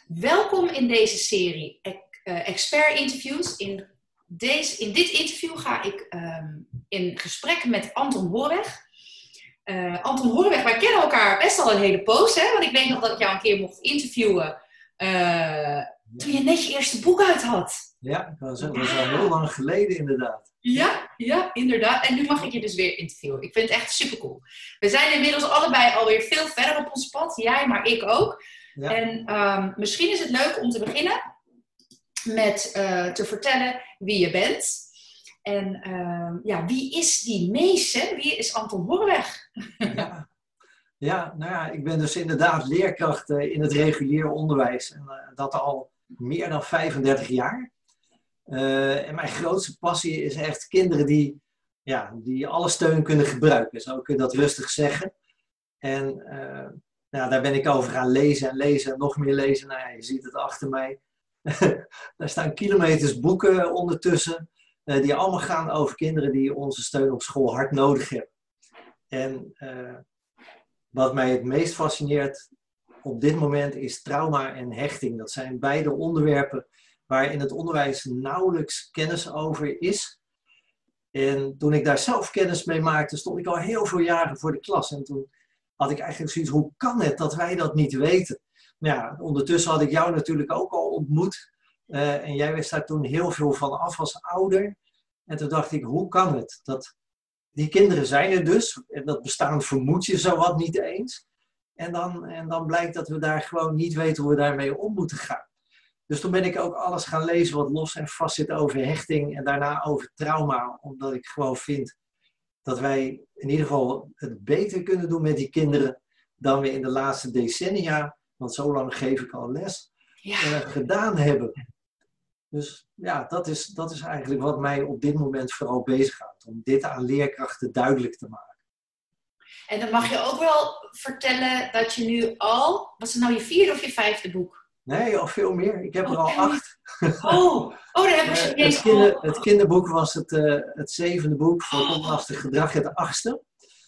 Welkom in deze serie expert interviews. In dit interview ga ik in gesprek met Anton Holleweg. Anton Holleweg, wij kennen elkaar best al een hele poos, hè? Want ik weet nog dat ik jou een keer mocht interviewen toen je net je eerste boek uit had. Ja, dat was al heel lang geleden inderdaad. Ja, inderdaad. En nu mag ik je dus weer interviewen. Ik vind het echt supercool. We zijn inmiddels allebei alweer veel verder op ons pad. Jij, maar ik ook. Ja. En misschien is het leuk om te beginnen met te vertellen wie je bent. En wie is die Mees? Hè? Wie is Anton Holleweg? Ik ben dus inderdaad leerkracht in het regulier onderwijs. En dat al meer dan 35 jaar. En mijn grootste passie is echt kinderen die alle steun kunnen gebruiken. Zo kun je dat rustig zeggen. En daar ben ik over gaan lezen en nog meer lezen. Nou ja, je ziet het achter mij. Daar staan kilometers boeken ondertussen. Die allemaal gaan over kinderen die onze steun op school hard nodig hebben. En wat mij het meest fascineert op dit moment is trauma en hechting. Dat zijn beide onderwerpen waar in het onderwijs nauwelijks kennis over is. En toen ik daar zelf kennis mee maakte, stond ik al heel veel jaren voor de klas. En toen had ik eigenlijk zoiets, hoe kan het dat wij dat niet weten? Ja, ondertussen had ik jou natuurlijk ook al ontmoet. En jij wist daar toen heel veel van af als ouder. En toen dacht ik, hoe kan het? Die kinderen zijn er dus. En dat bestaan vermoed je zowat niet eens. En dan blijkt dat we daar gewoon niet weten hoe we daarmee om moeten gaan. Dus toen ben ik ook alles gaan lezen wat los en vast zit over hechting. En daarna over trauma. Omdat ik gewoon vind dat wij in ieder geval het beter kunnen doen met die kinderen dan we in de laatste decennia, want zo lang geef ik al les, gedaan hebben. Dus ja, dat is eigenlijk wat mij op dit moment vooral bezighoudt. Om dit aan leerkrachten duidelijk te maken. En dan mag je ook wel vertellen dat je nu al, was het nou je 4e of je 5e boek? Nee, al veel meer. Ik heb er al 8. Daar hebben we eens het kinderboek was het 7e boek voor onlastig gedrag, het 8e.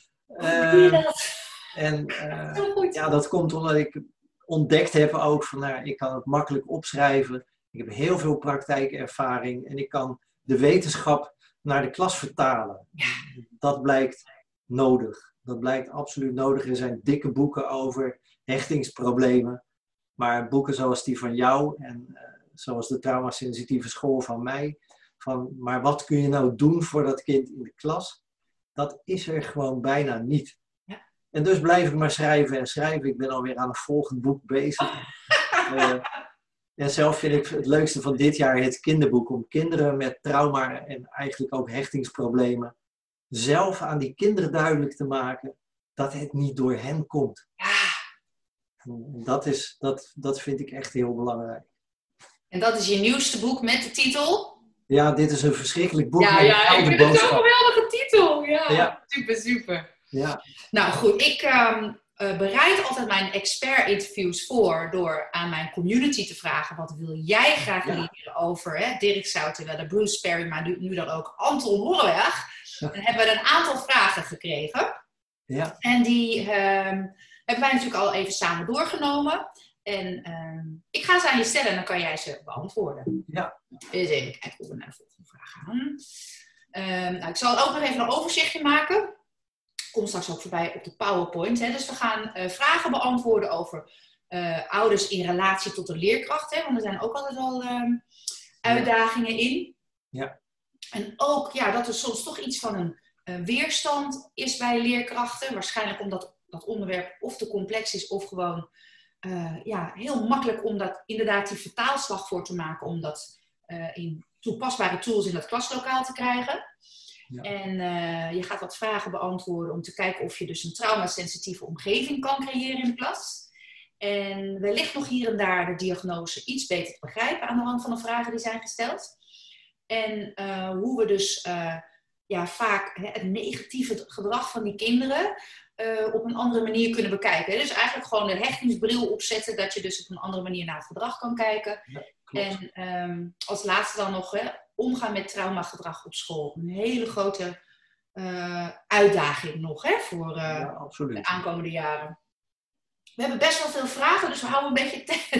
Dat komt omdat ik ontdekt heb ook van, ik kan het makkelijk opschrijven. Ik heb heel veel praktijkervaring en ik kan de wetenschap naar de klas vertalen. Ja. Dat blijkt nodig. Dat blijkt absoluut nodig. Er zijn dikke boeken over hechtingsproblemen. Maar boeken zoals die van jou en zoals de traumasensitieve school van mij. Maar wat kun je nou doen voor dat kind in de klas? Dat is er gewoon bijna niet. Ja. En dus blijf ik maar schrijven en schrijven. Ik ben alweer aan een volgend boek bezig. En zelf vind ik het leukste van dit jaar het kinderboek. Om kinderen met trauma en eigenlijk ook hechtingsproblemen zelf aan die kinderen duidelijk te maken dat het niet door hen komt. Ja. Dat vind ik echt heel belangrijk. En dat is je nieuwste boek met de titel? Ja, dit is een verschrikkelijk boek. Ik vind het zo'n geweldige titel. Ja. Super. Ja. Nou goed, ik bereid altijd mijn expert-interviews voor door aan mijn community te vragen: wat wil jij graag leren over Dirk Zoutewelle, Bruce Perry, maar nu dan ook Anton Holleweg? Dan hebben we een aantal vragen gekregen. Ja. En die hebben wij natuurlijk al even samen doorgenomen. En ik ga ze aan je stellen en dan kan jij ze beantwoorden. Ja. Dus even kijken hoe we naar de volgende vraag gaan. Ik zal ook nog even een overzichtje maken. Komt straks ook voorbij op de PowerPoint. Hè. Dus we gaan vragen beantwoorden over ouders in relatie tot de leerkracht. Hè, want er zijn ook altijd wel uitdagingen in. Ja. En ook dat er soms toch iets van een weerstand is bij leerkrachten. Waarschijnlijk omdat dat onderwerp of te complex is of gewoon heel makkelijk om dat inderdaad die vertaalslag voor te maken. Om dat in toepasbare tools in dat klaslokaal te krijgen. Ja. En je gaat wat vragen beantwoorden om te kijken of je dus een traumasensitieve omgeving kan creëren in de klas. En wellicht nog hier en daar de diagnose iets beter te begrijpen aan de hand van de vragen die zijn gesteld. En hoe we dus vaak het negatieve gedrag van die kinderen op een andere manier kunnen bekijken. Dus eigenlijk gewoon de hechtingsbril opzetten, dat je dus op een andere manier naar het gedrag kan kijken. Ja, en als laatste dan nog omgaan met traumagedrag op school. Een hele grote uitdaging nog voor de aankomende jaren. We hebben best wel veel vragen, dus we houden een beetje tempo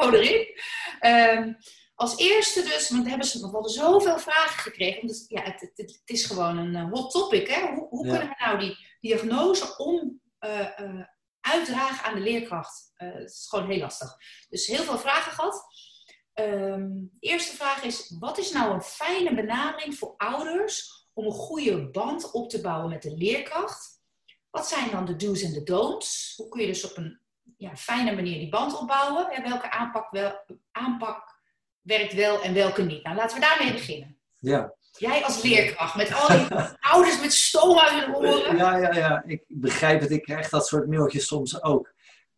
zo erin. Als eerste dus, want we hadden zoveel vragen gekregen. Want het is gewoon een hot topic. Hè? Hoe kunnen we nou die diagnose uitdragen aan de leerkracht? Het is gewoon heel lastig. Dus heel veel vragen gehad. De eerste vraag is, wat is nou een fijne benadering voor ouders om een goede band op te bouwen met de leerkracht? Wat zijn dan de do's en de don'ts? Hoe kun je dus op een fijne manier die band opbouwen? En welke aanpak werkt wel en welke niet? Nou, laten we daarmee beginnen. Ja. Jij als leerkracht, met al die ouders met stoom uit hun oren. Ja, ik begrijp het. Ik krijg dat soort mailtjes soms ook.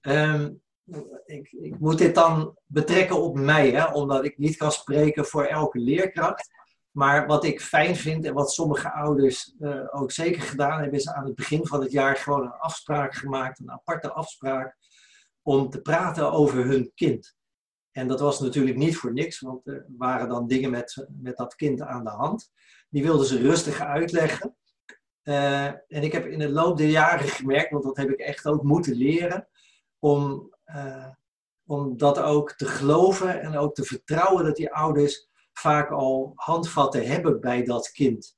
Ik moet dit dan betrekken op mij, hè, omdat ik niet kan spreken voor elke leerkracht. Maar wat ik fijn vind en wat sommige ouders ook zeker gedaan hebben, is aan het begin van het jaar gewoon een afspraak gemaakt, een aparte afspraak, om te praten over hun kind. En dat was natuurlijk niet voor niks, want er waren dan dingen met dat kind aan de hand. Die wilden ze rustig uitleggen. En ik heb in de loop der jaren gemerkt, want dat heb ik echt ook moeten leren, om dat ook te geloven en ook te vertrouwen dat die ouders vaak al handvatten hebben bij dat kind.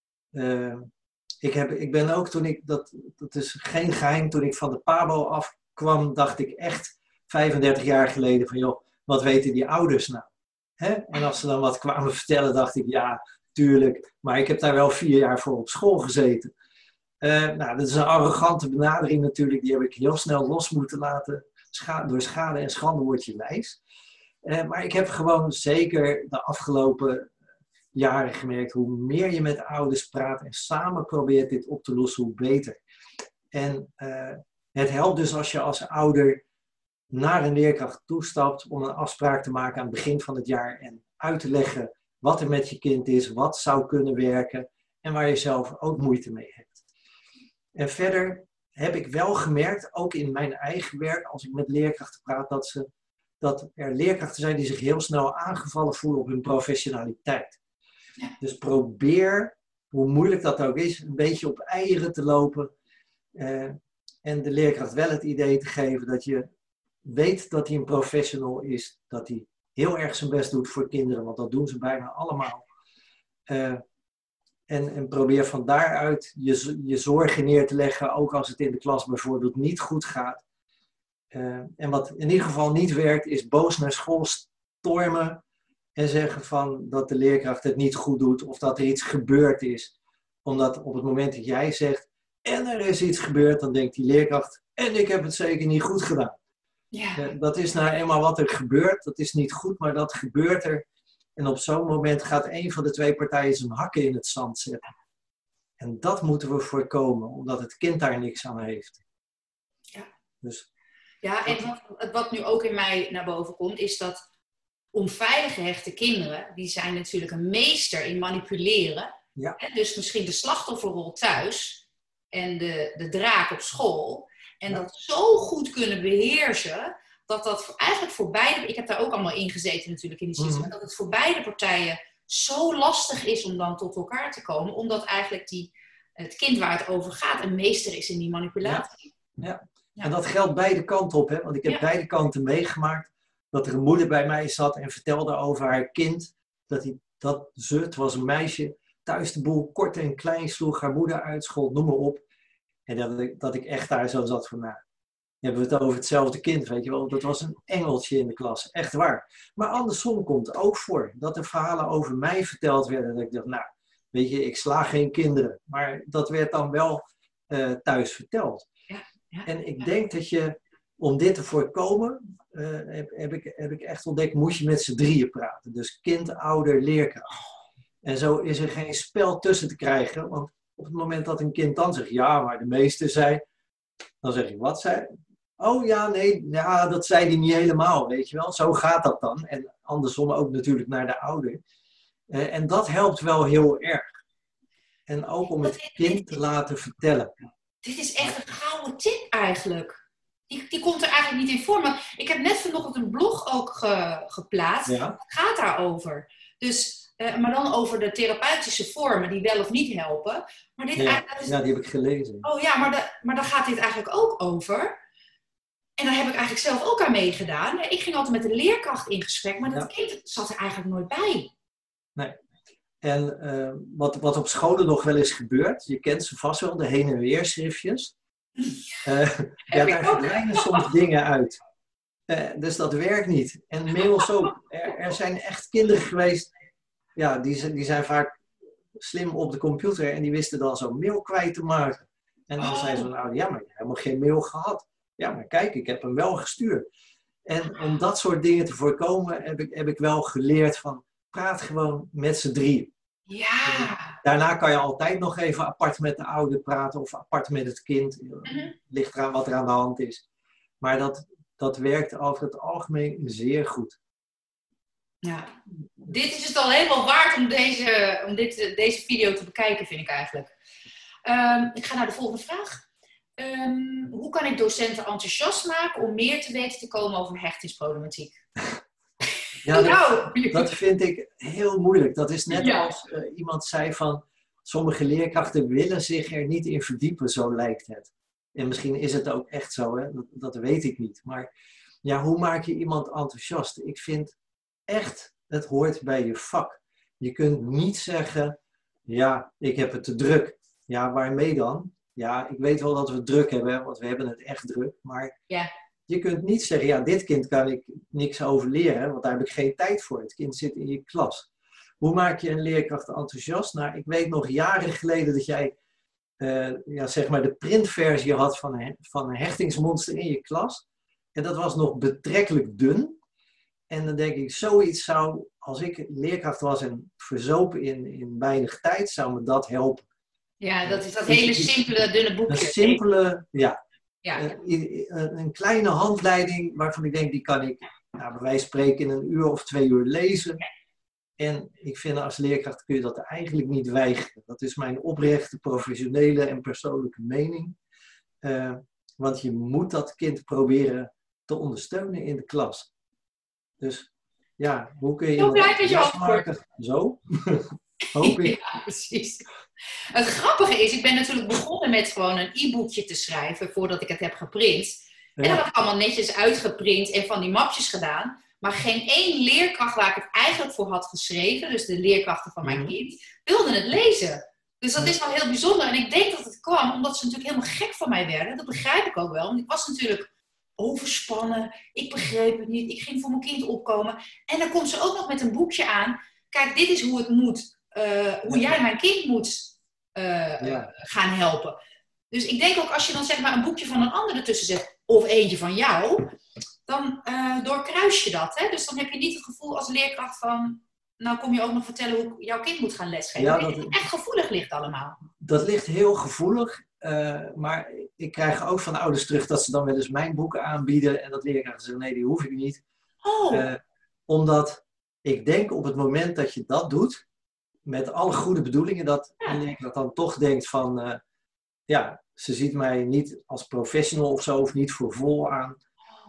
Ik ben ook dat is geen geheim, toen ik van de PABO afkwam, dacht ik echt 35 jaar geleden van joh, wat weten die ouders nou? Hè? En als ze dan wat kwamen vertellen, dacht ik ja, tuurlijk, maar ik heb daar wel 4 jaar voor op school gezeten. Dat is een arrogante benadering natuurlijk, die heb ik heel snel los moeten laten. Door schade en schande word je wijs. Maar ik heb gewoon zeker de afgelopen jaren gemerkt, hoe meer je met ouders praat en samen probeert dit op te lossen, hoe beter. En het helpt dus als je als ouder naar een leerkracht toestapt om een afspraak te maken aan het begin van het jaar en uit te leggen wat er met je kind is, wat zou kunnen werken en waar je zelf ook moeite mee hebt. En verder heb ik wel gemerkt, ook in mijn eigen werk, als ik met leerkrachten praat, dat er leerkrachten zijn die zich heel snel aangevallen voelen op hun professionaliteit. Ja. Dus probeer, hoe moeilijk dat ook is, een beetje op eieren te lopen en de leerkracht wel het idee te geven dat je weet dat hij een professional is, dat hij heel erg zijn best doet voor kinderen, want dat doen ze bijna allemaal. En probeer van daaruit je zorgen neer te leggen, ook als het in de klas bijvoorbeeld niet goed gaat. En wat in ieder geval niet werkt, is boos naar school stormen en zeggen van dat de leerkracht het niet goed doet of dat er iets gebeurd is. Omdat op het moment dat jij zegt, en er is iets gebeurd, dan denkt die leerkracht, en ik heb het zeker niet goed gedaan. Ja. Dat is nou eenmaal wat er gebeurt, dat is niet goed, maar dat gebeurt er. En op zo'n moment gaat een van de 2 partijen zijn hakken in het zand zetten. En dat moeten we voorkomen, omdat het kind daar niks aan heeft. Ja, dus, en wat nu ook in mij naar boven komt, is dat onveilig gehechte kinderen, die zijn natuurlijk een meester in manipuleren. Ja. Dus misschien de slachtofferrol thuis en de draak op school. En dat zo goed kunnen beheersen, dat eigenlijk voor beide, ik heb daar ook allemaal in gezeten natuurlijk in die situatie, dat het voor beide partijen zo lastig is om dan tot elkaar te komen, omdat eigenlijk het kind waar het over gaat een meester is in die manipulatie. Ja. En dat geldt beide kanten op, hè? Want ik heb beide kanten meegemaakt, dat er een moeder bij mij zat en vertelde over haar kind, het was een meisje, thuis de boel kort en klein sloeg, haar moeder uitschold, noem maar op. En dat ik echt daar zo zat van, hebben we het over hetzelfde kind, weet je wel. Dat was een engeltje in de klas, echt waar. Maar andersom komt het ook voor, dat er verhalen over mij verteld werden. Dat ik dacht, weet je, ik sla geen kinderen. Maar dat werd dan wel thuis verteld. Ja. En ik denk dat je, om dit te voorkomen, heb ik echt ontdekt, moet je met z'n drieën praten. Dus kind, ouder, leerkracht. En zo is er geen spel tussen te krijgen, want op het moment dat een kind dan zegt, ja, maar de meester zei, dan zeg je, wat zei? Oh ja, nee, dat zei hij niet helemaal, weet je wel. Zo gaat dat dan. En andersom ook natuurlijk naar de ouder. En dat helpt wel heel erg. En ook om het kind te laten vertellen. Dit is echt een gouden tip eigenlijk. Die komt er eigenlijk niet in voor. Maar ik heb net vanochtend een blog ook geplaatst. Ja. Het gaat daarover. Dus... maar dan over de therapeutische vormen die wel of niet helpen. Maar dit die heb ik gelezen. Oh ja, maar daar gaat dit eigenlijk ook over. En daar heb ik eigenlijk zelf ook aan meegedaan. Ik ging altijd met de leerkracht in gesprek, maar dat kind zat er eigenlijk nooit bij. Nee. En wat op scholen nog wel eens gebeurt, je kent ze vast wel, de heen- en weer schriftjes. Daar verdwijnen soms dingen uit. Dus dat werkt niet. En mails ook. Er zijn echt kinderen geweest, ja, die zijn vaak slim op de computer en die wisten dan zo'n mail kwijt te maken. En dan zei ze, nou ja, maar je hebt helemaal geen mail gehad. Ja, maar kijk, ik heb hem wel gestuurd. En om dat soort dingen te voorkomen heb ik wel geleerd van, praat gewoon met z'n drieën. Ja. Daarna kan je altijd nog even apart met de ouder praten of apart met het kind. Ligt eraan wat er aan de hand is. Maar dat werkt over het algemeen zeer goed. Ja, dit is het al helemaal waard om deze video te bekijken, vind ik eigenlijk. Ik ga naar de volgende vraag. Hoe kan ik docenten enthousiast maken om meer te weten te komen over hechtingsproblematiek? Ja, dat vind ik heel moeilijk. Dat is net als iemand zei van, sommige leerkrachten willen zich er niet in verdiepen, zo lijkt het. En misschien is het ook echt zo, hè? Dat weet ik niet. Maar ja, hoe maak je iemand enthousiast? Ik vind echt, het hoort bij je vak. Je kunt niet zeggen, ja, ik heb het te druk. Ja, waarmee dan? Ja, ik weet wel dat we het druk hebben, want we hebben het echt druk. Maar je kunt niet zeggen, ja, dit kind kan ik niks over leren, want daar heb ik geen tijd voor. Het kind zit in je klas. Hoe maak je een leerkracht enthousiast? Nou, ik weet nog jaren geleden dat jij zeg maar de printversie had van een hechtingsmonster in je klas. En dat was nog betrekkelijk dun. En dan denk ik, zoiets zou, als ik leerkracht was en verzopen in weinig tijd, zou me dat helpen. Ja, dat is dat hele simpele, dunne boekje. Een simpele, een kleine handleiding waarvan ik denk, die kan ik bij wijze van spreken in 1 uur of 2 uur lezen. En ik vind als leerkracht kun je dat eigenlijk niet weigeren. Dat is mijn oprechte, professionele en persoonlijke mening. Want je moet dat kind proberen te ondersteunen in de klas. Dus ja, hoe kun je dat maken? Zo? Hoop ik. Ja, precies. Het grappige is, ik ben natuurlijk begonnen met gewoon een e-boekje te schrijven voordat ik het heb geprint. En dat heb ik allemaal netjes uitgeprint en van die mapjes gedaan. Maar geen één leerkracht waar ik het eigenlijk voor had geschreven, dus de leerkrachten van mijn kind, wilden het lezen. Dus dat is wel heel bijzonder. En ik denk dat het kwam omdat ze natuurlijk helemaal gek van mij werden. Dat begrijp ik ook wel. Want ik was natuurlijk overspannen. Ik begreep het niet. Ik ging voor mijn kind opkomen. En dan komt ze ook nog met een boekje aan. Kijk, dit is hoe het moet. Hoe jij mijn kind moet gaan helpen. Dus ik denk ook als je dan zeg maar een boekje van een ander ertussen zet, of eentje van jou, dan doorkruis je dat. Hè? Dus dan heb je niet het gevoel als leerkracht van, nou kom je ook nog vertellen hoe jouw kind moet gaan lesgeven. Ja, dat het echt gevoelig ligt allemaal. Dat ligt heel gevoelig. Maar ik krijg ook van de ouders terug dat ze dan wel eens mijn boeken aanbieden. En dat leerkrachten zeggen, nee, die hoef ik niet. Omdat ik denk op het moment dat je dat doet, met alle goede bedoelingen, dat een leerkracht dan toch denkt van, ze ziet mij niet als professional of zo, of niet voor vol aan.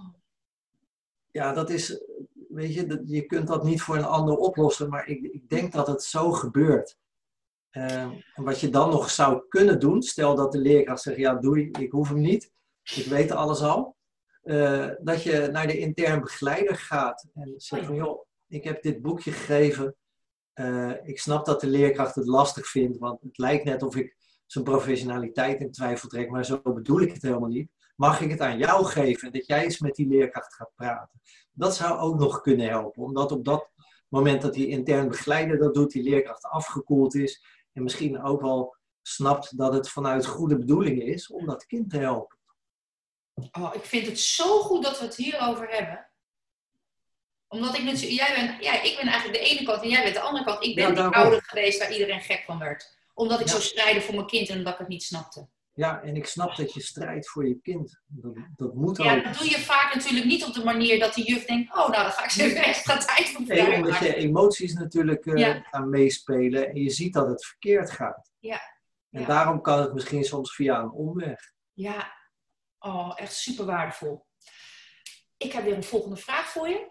Ja, dat is, weet je, je kunt dat niet voor een ander oplossen, maar ik denk dat het zo gebeurt. En wat je dan nog zou kunnen doen, stel dat de leerkracht zegt, ja doei, ik hoef hem niet, ik weet alles al. Dat je naar de intern begeleider gaat en zegt van, joh, ik heb dit boekje gegeven. Ik snap dat de leerkracht het lastig vindt, want het lijkt net of ik zijn professionaliteit in twijfel trek, maar zo bedoel ik het helemaal niet. Mag ik het aan jou geven en dat jij eens met die leerkracht gaat praten? Dat zou ook nog kunnen helpen, omdat op dat moment dat die intern begeleider dat doet, die leerkracht afgekoeld is en misschien ook wel snapt dat het vanuit goede bedoelingen is om dat kind te helpen. Oh, ik vind het zo goed dat we het hierover hebben. Omdat ik natuurlijk, ik ben eigenlijk de ene kant en jij bent de andere kant. Ik ben die ouder geweest waar iedereen gek van werd. Omdat ik zou strijden voor mijn kind en omdat ik het niet snapte. Ja, en ik snap dat je strijdt voor je kind. Dat moet ook. Ja, dat doe je vaak natuurlijk niet op de manier dat de juf denkt, oh, nou, dan ga ik ze even extra tijd voor vrijmaken. Nee, omdat je emoties natuurlijk gaan meespelen en je ziet dat het verkeerd gaat. Ja. En daarom kan het misschien soms via een omweg. Ja, oh, echt super waardevol. Ik heb weer een volgende vraag voor je.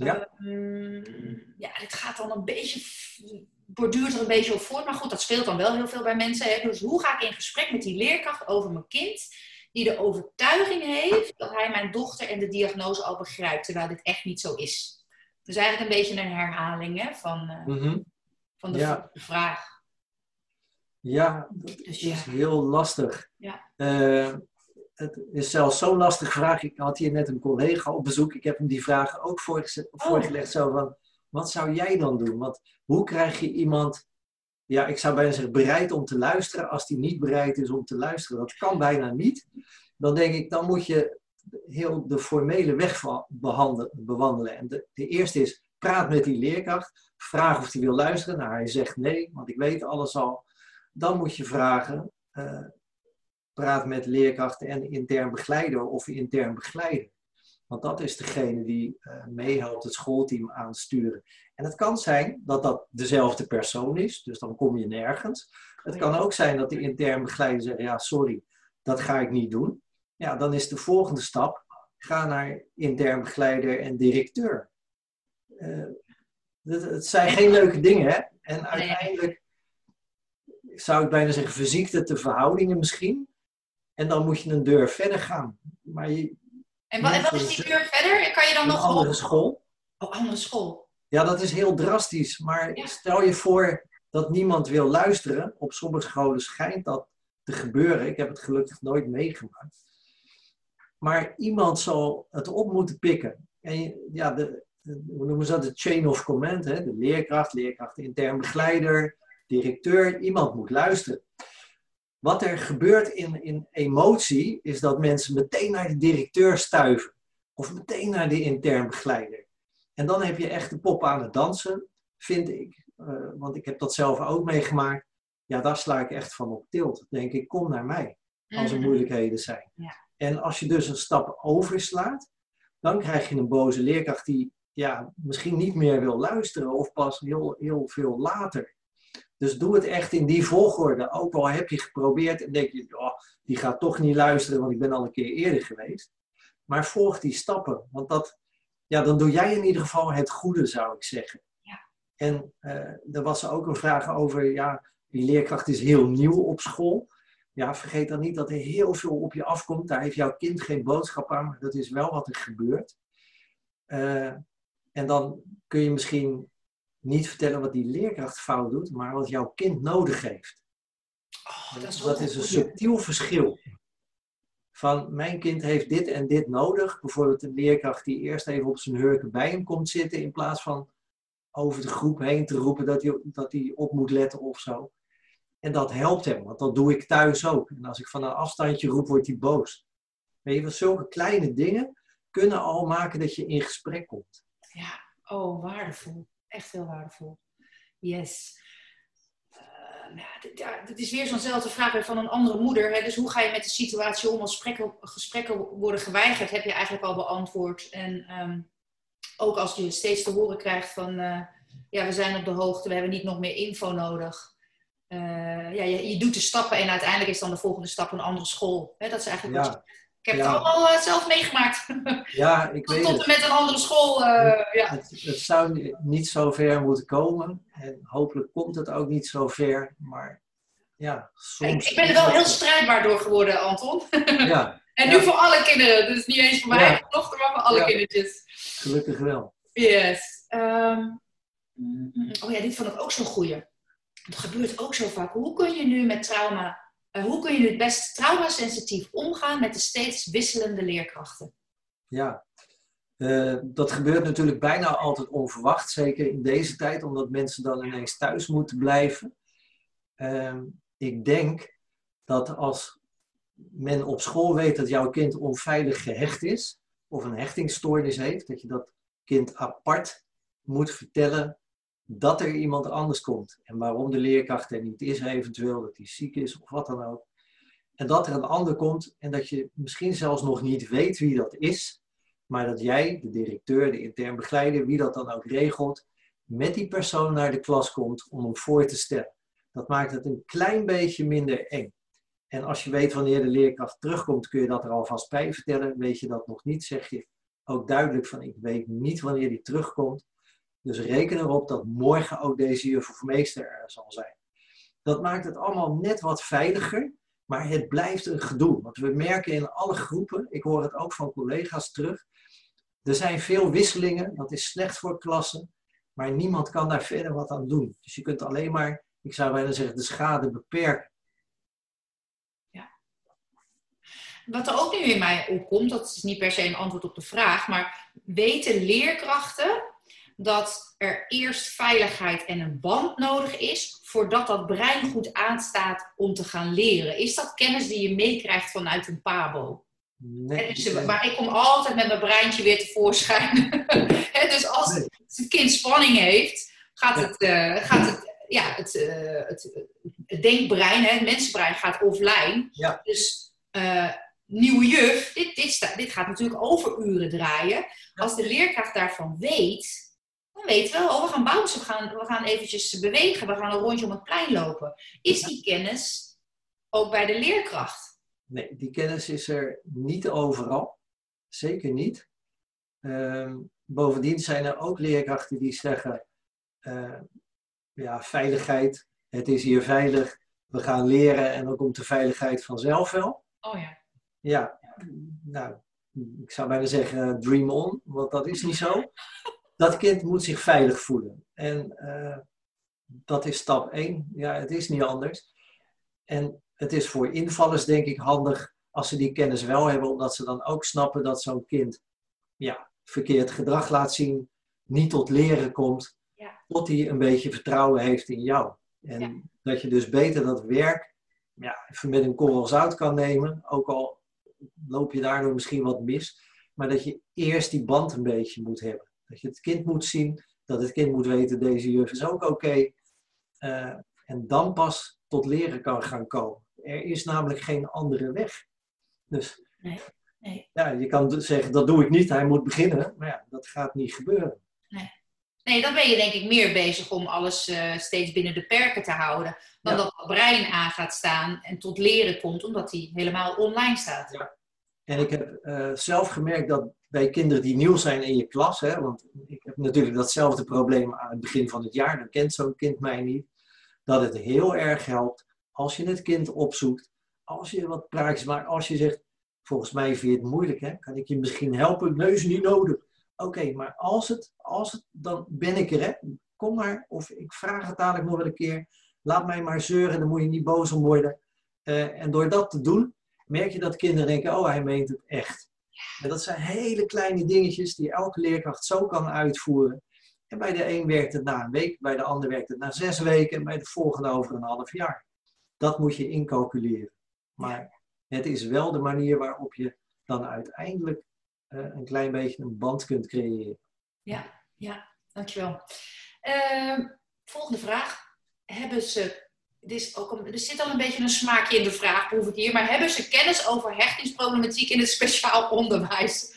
Dit gaat dan een beetje, borduurt er een beetje op voort. Maar goed, dat speelt dan wel heel veel bij mensen. Hè? Dus hoe ga ik in gesprek met die leerkracht over mijn kind die de overtuiging heeft dat hij mijn dochter en de diagnose al begrijpt, terwijl dit echt niet zo is. Dus eigenlijk een beetje een herhaling, hè, van de vraag. Ja, dat Dus is heel lastig. Ja. Het is zelfs zo'n lastige vraag. Ik had hier net een collega op bezoek. Ik heb hem die vraag ook voorgelegd. Zo van, wat zou jij dan doen? Want hoe krijg je iemand, ja, ik zou bijna zeggen, bereid om te luisteren als die niet bereid is om te luisteren? Dat kan bijna niet. Dan denk ik, dan moet je heel de formele weg bewandelen. En de eerste is, praat met die leerkracht. Vraag of hij wil luisteren. Nou, hij zegt nee, want ik weet alles al. Dan moet je vragen, praat met leerkrachten en intern begeleider of intern begeleider. Want dat is degene die meehelpt het schoolteam aan het sturen. En het kan zijn dat dat dezelfde persoon is, dus dan kom je nergens. Het kan ook zijn dat de intern begeleider zegt, ja sorry, dat ga ik niet doen. Ja, dan is de volgende stap, ga naar intern begeleider en directeur. Het zijn geen leuke dingen, hè? En uiteindelijk zou ik bijna zeggen, verziekt het de verhoudingen misschien. En dan moet je een deur verder gaan. Maar en wat is die deur verder? Kan je dan nog een andere school? Oh, andere school. Ja, dat is heel drastisch. Maar stel je voor dat niemand wil luisteren. Op sommige scholen schijnt dat te gebeuren. Ik heb het gelukkig nooit meegemaakt. Maar iemand zal het op moeten pikken. En ja, hoe noemen ze dat? De chain of command. Hè? De leerkracht, intern begeleider, directeur. Iemand moet luisteren. Wat er gebeurt in emotie is dat mensen meteen naar de directeur stuiven. Of meteen naar de intern begeleider. En dan heb je echt de pop aan het dansen, vind ik. Want ik heb dat zelf ook meegemaakt. Ja, daar sla ik echt van op tilt. Dan denk ik, kom naar mij. Als er moeilijkheden zijn. Ja. En als je dus een stap overslaat, dan krijg je een boze leerkracht die misschien niet meer wil luisteren. Of pas heel veel later. Dus doe het echt in die volgorde. Ook al heb je geprobeerd en denk je, oh, die gaat toch niet luisteren, want ik ben al een keer eerder geweest. Maar volg die stappen. Want dan doe jij in ieder geval het goede, zou ik zeggen. Ja. En er was ook een vraag over, die leerkracht is heel nieuw op school. Ja, vergeet dan niet dat er heel veel op je afkomt. Daar heeft jouw kind geen boodschap aan, maar dat is wel wat er gebeurt. En dan kun je misschien niet vertellen wat die leerkracht fout doet, maar wat jouw kind nodig heeft. Oh, dat is een subtiel verschil. Van mijn kind heeft dit en dit nodig. Bijvoorbeeld een leerkracht die eerst even op zijn hurken bij hem komt zitten, in plaats van over de groep heen te roepen dat hij op moet letten of zo. En dat helpt hem, want dat doe ik thuis ook. En als ik van een afstandje roep, wordt hij boos. Weet je, zulke kleine dingen kunnen al maken dat je in gesprek komt. Ja, waardevol. Echt heel waardevol. Yes. Dit is weer zo'nzelfde vraag weer van een andere moeder. Hè? Dus hoe ga je met de situatie om als gesprekken worden geweigerd? Heb je eigenlijk al beantwoord. En ook als je steeds te horen krijgt van... we zijn op de hoogte, we hebben niet nog meer info nodig. Je doet de stappen en uiteindelijk is dan de volgende stap een andere school. Hè? Dat is eigenlijk wat je... Ik heb het allemaal zelf meegemaakt. Ja, ik weet tot en met een andere school. Het zou niet zo ver moeten komen. En hopelijk komt het ook niet zo ver. Maar ja, soms... Ik ben er wel heel strijdbaar door geworden, Anton. Ja. En nu voor alle kinderen. Dus niet eens voor mijn eigen dochter, maar voor alle kindertjes. Gelukkig wel. Yes. Dit vond ik ook zo'n goeie. Het gebeurt ook zo vaak. Hoe kun je nu met trauma... hoe kun je nu het best traumasensitief omgaan met de steeds wisselende leerkrachten? Ja, dat gebeurt natuurlijk bijna altijd onverwacht. Zeker in deze tijd, omdat mensen dan ineens thuis moeten blijven. Ik denk dat als men op school weet dat jouw kind onveilig gehecht is, of een hechtingsstoornis heeft, dat je dat kind apart moet vertellen dat er iemand anders komt. En waarom de leerkracht er niet is eventueel, dat hij ziek is of wat dan ook. En dat er een ander komt en dat je misschien zelfs nog niet weet wie dat is. Maar dat jij, de directeur, de intern begeleider, wie dat dan ook regelt, met die persoon naar de klas komt om hem voor te stellen. Dat maakt het een klein beetje minder eng. En als je weet wanneer de leerkracht terugkomt, kun je dat er alvast bij vertellen. Weet je dat nog niet, zeg je ook duidelijk van ik weet niet wanneer die terugkomt. Dus reken erop dat morgen ook deze juf of meester er zal zijn. Dat maakt het allemaal net wat veiliger. Maar het blijft een gedoe. Want we merken in alle groepen, ik hoor het ook van collega's terug, er zijn veel wisselingen, dat is slecht voor klassen, maar niemand kan daar verder wat aan doen. Dus je kunt alleen maar, ik zou bijna zeggen, de schade beperken. Ja. Wat er ook nu in mij opkomt, dat is niet per se een antwoord op de vraag, maar weten leerkrachten dat er eerst veiligheid en een band nodig is voordat dat brein goed aanstaat om te gaan leren? Is dat kennis die je meekrijgt vanuit een PABO? Nee, Maar ik kom altijd met mijn breintje weer tevoorschijn. Dus als het kind spanning heeft, gaat het denkbrein, het mensenbrein gaat offline. Ja. Dus nieuwe juf, dit gaat natuurlijk overuren draaien. Ja. Als de leerkracht daarvan weet, dan weten we, we gaan bouncen, we gaan eventjes bewegen, we gaan een rondje om het plein lopen. Is die kennis ook bij de leerkracht? Nee, die kennis is er niet overal. Zeker niet. Bovendien zijn er ook leerkrachten die zeggen, veiligheid, het is hier veilig, we gaan leren en dan komt de veiligheid vanzelf wel. Oh ja. Ja, nou, ik zou bijna zeggen dream on, want dat is niet zo. Dat kind moet zich veilig voelen. En dat is stap 1. Ja, het is niet anders. En het is voor invallers denk ik handig als ze die kennis wel hebben, omdat ze dan ook snappen dat zo'n kind verkeerd gedrag laat zien, niet tot leren komt, tot hij een beetje vertrouwen heeft in jou. En dat je dus beter dat werk even met een korrel zout kan nemen, ook al loop je daardoor misschien wat mis, maar dat je eerst die band een beetje moet hebben. Dat je het kind moet zien, dat het kind moet weten, deze juf is ook oké. En dan pas tot leren kan gaan komen. Er is namelijk geen andere weg. Dus nee. Ja, je kan zeggen, dat doe ik niet, hij moet beginnen. Maar ja, dat gaat niet gebeuren. Nee, dan ben je denk ik meer bezig om alles steeds binnen de perken te houden. Dan dat het brein aan gaat staan en tot leren komt, omdat hij helemaal online staat. Ja. En ik heb zelf gemerkt dat bij kinderen die nieuw zijn in je klas, want ik heb natuurlijk datzelfde probleem aan het begin van het jaar, dan kent zo'n kind mij niet, dat het heel erg helpt als je het kind opzoekt, als je wat praatjes maakt, als je zegt, volgens mij vind je het moeilijk, kan ik je misschien helpen? Nee, is niet nodig. Oké, maar als het, dan ben ik er, kom maar, of ik vraag het dadelijk nog wel een keer, laat mij maar zeuren, dan moet je niet boos om worden. En door dat te doen, merk je dat kinderen denken, hij meent het echt. En dat zijn hele kleine dingetjes die elke leerkracht zo kan uitvoeren. En bij de een werkt het na een week, bij de ander werkt het na 6 weken en bij de volgende over een half jaar. Dat moet je incalculeren. Maar het is wel de manier waarop je dan uiteindelijk een klein beetje een band kunt creëren. Ja, dankjewel. Volgende vraag. Hebben ze... Er zit al een beetje een smaakje in de vraag, proef ik hier. Maar hebben ze kennis over hechtingsproblematiek in het speciaal onderwijs?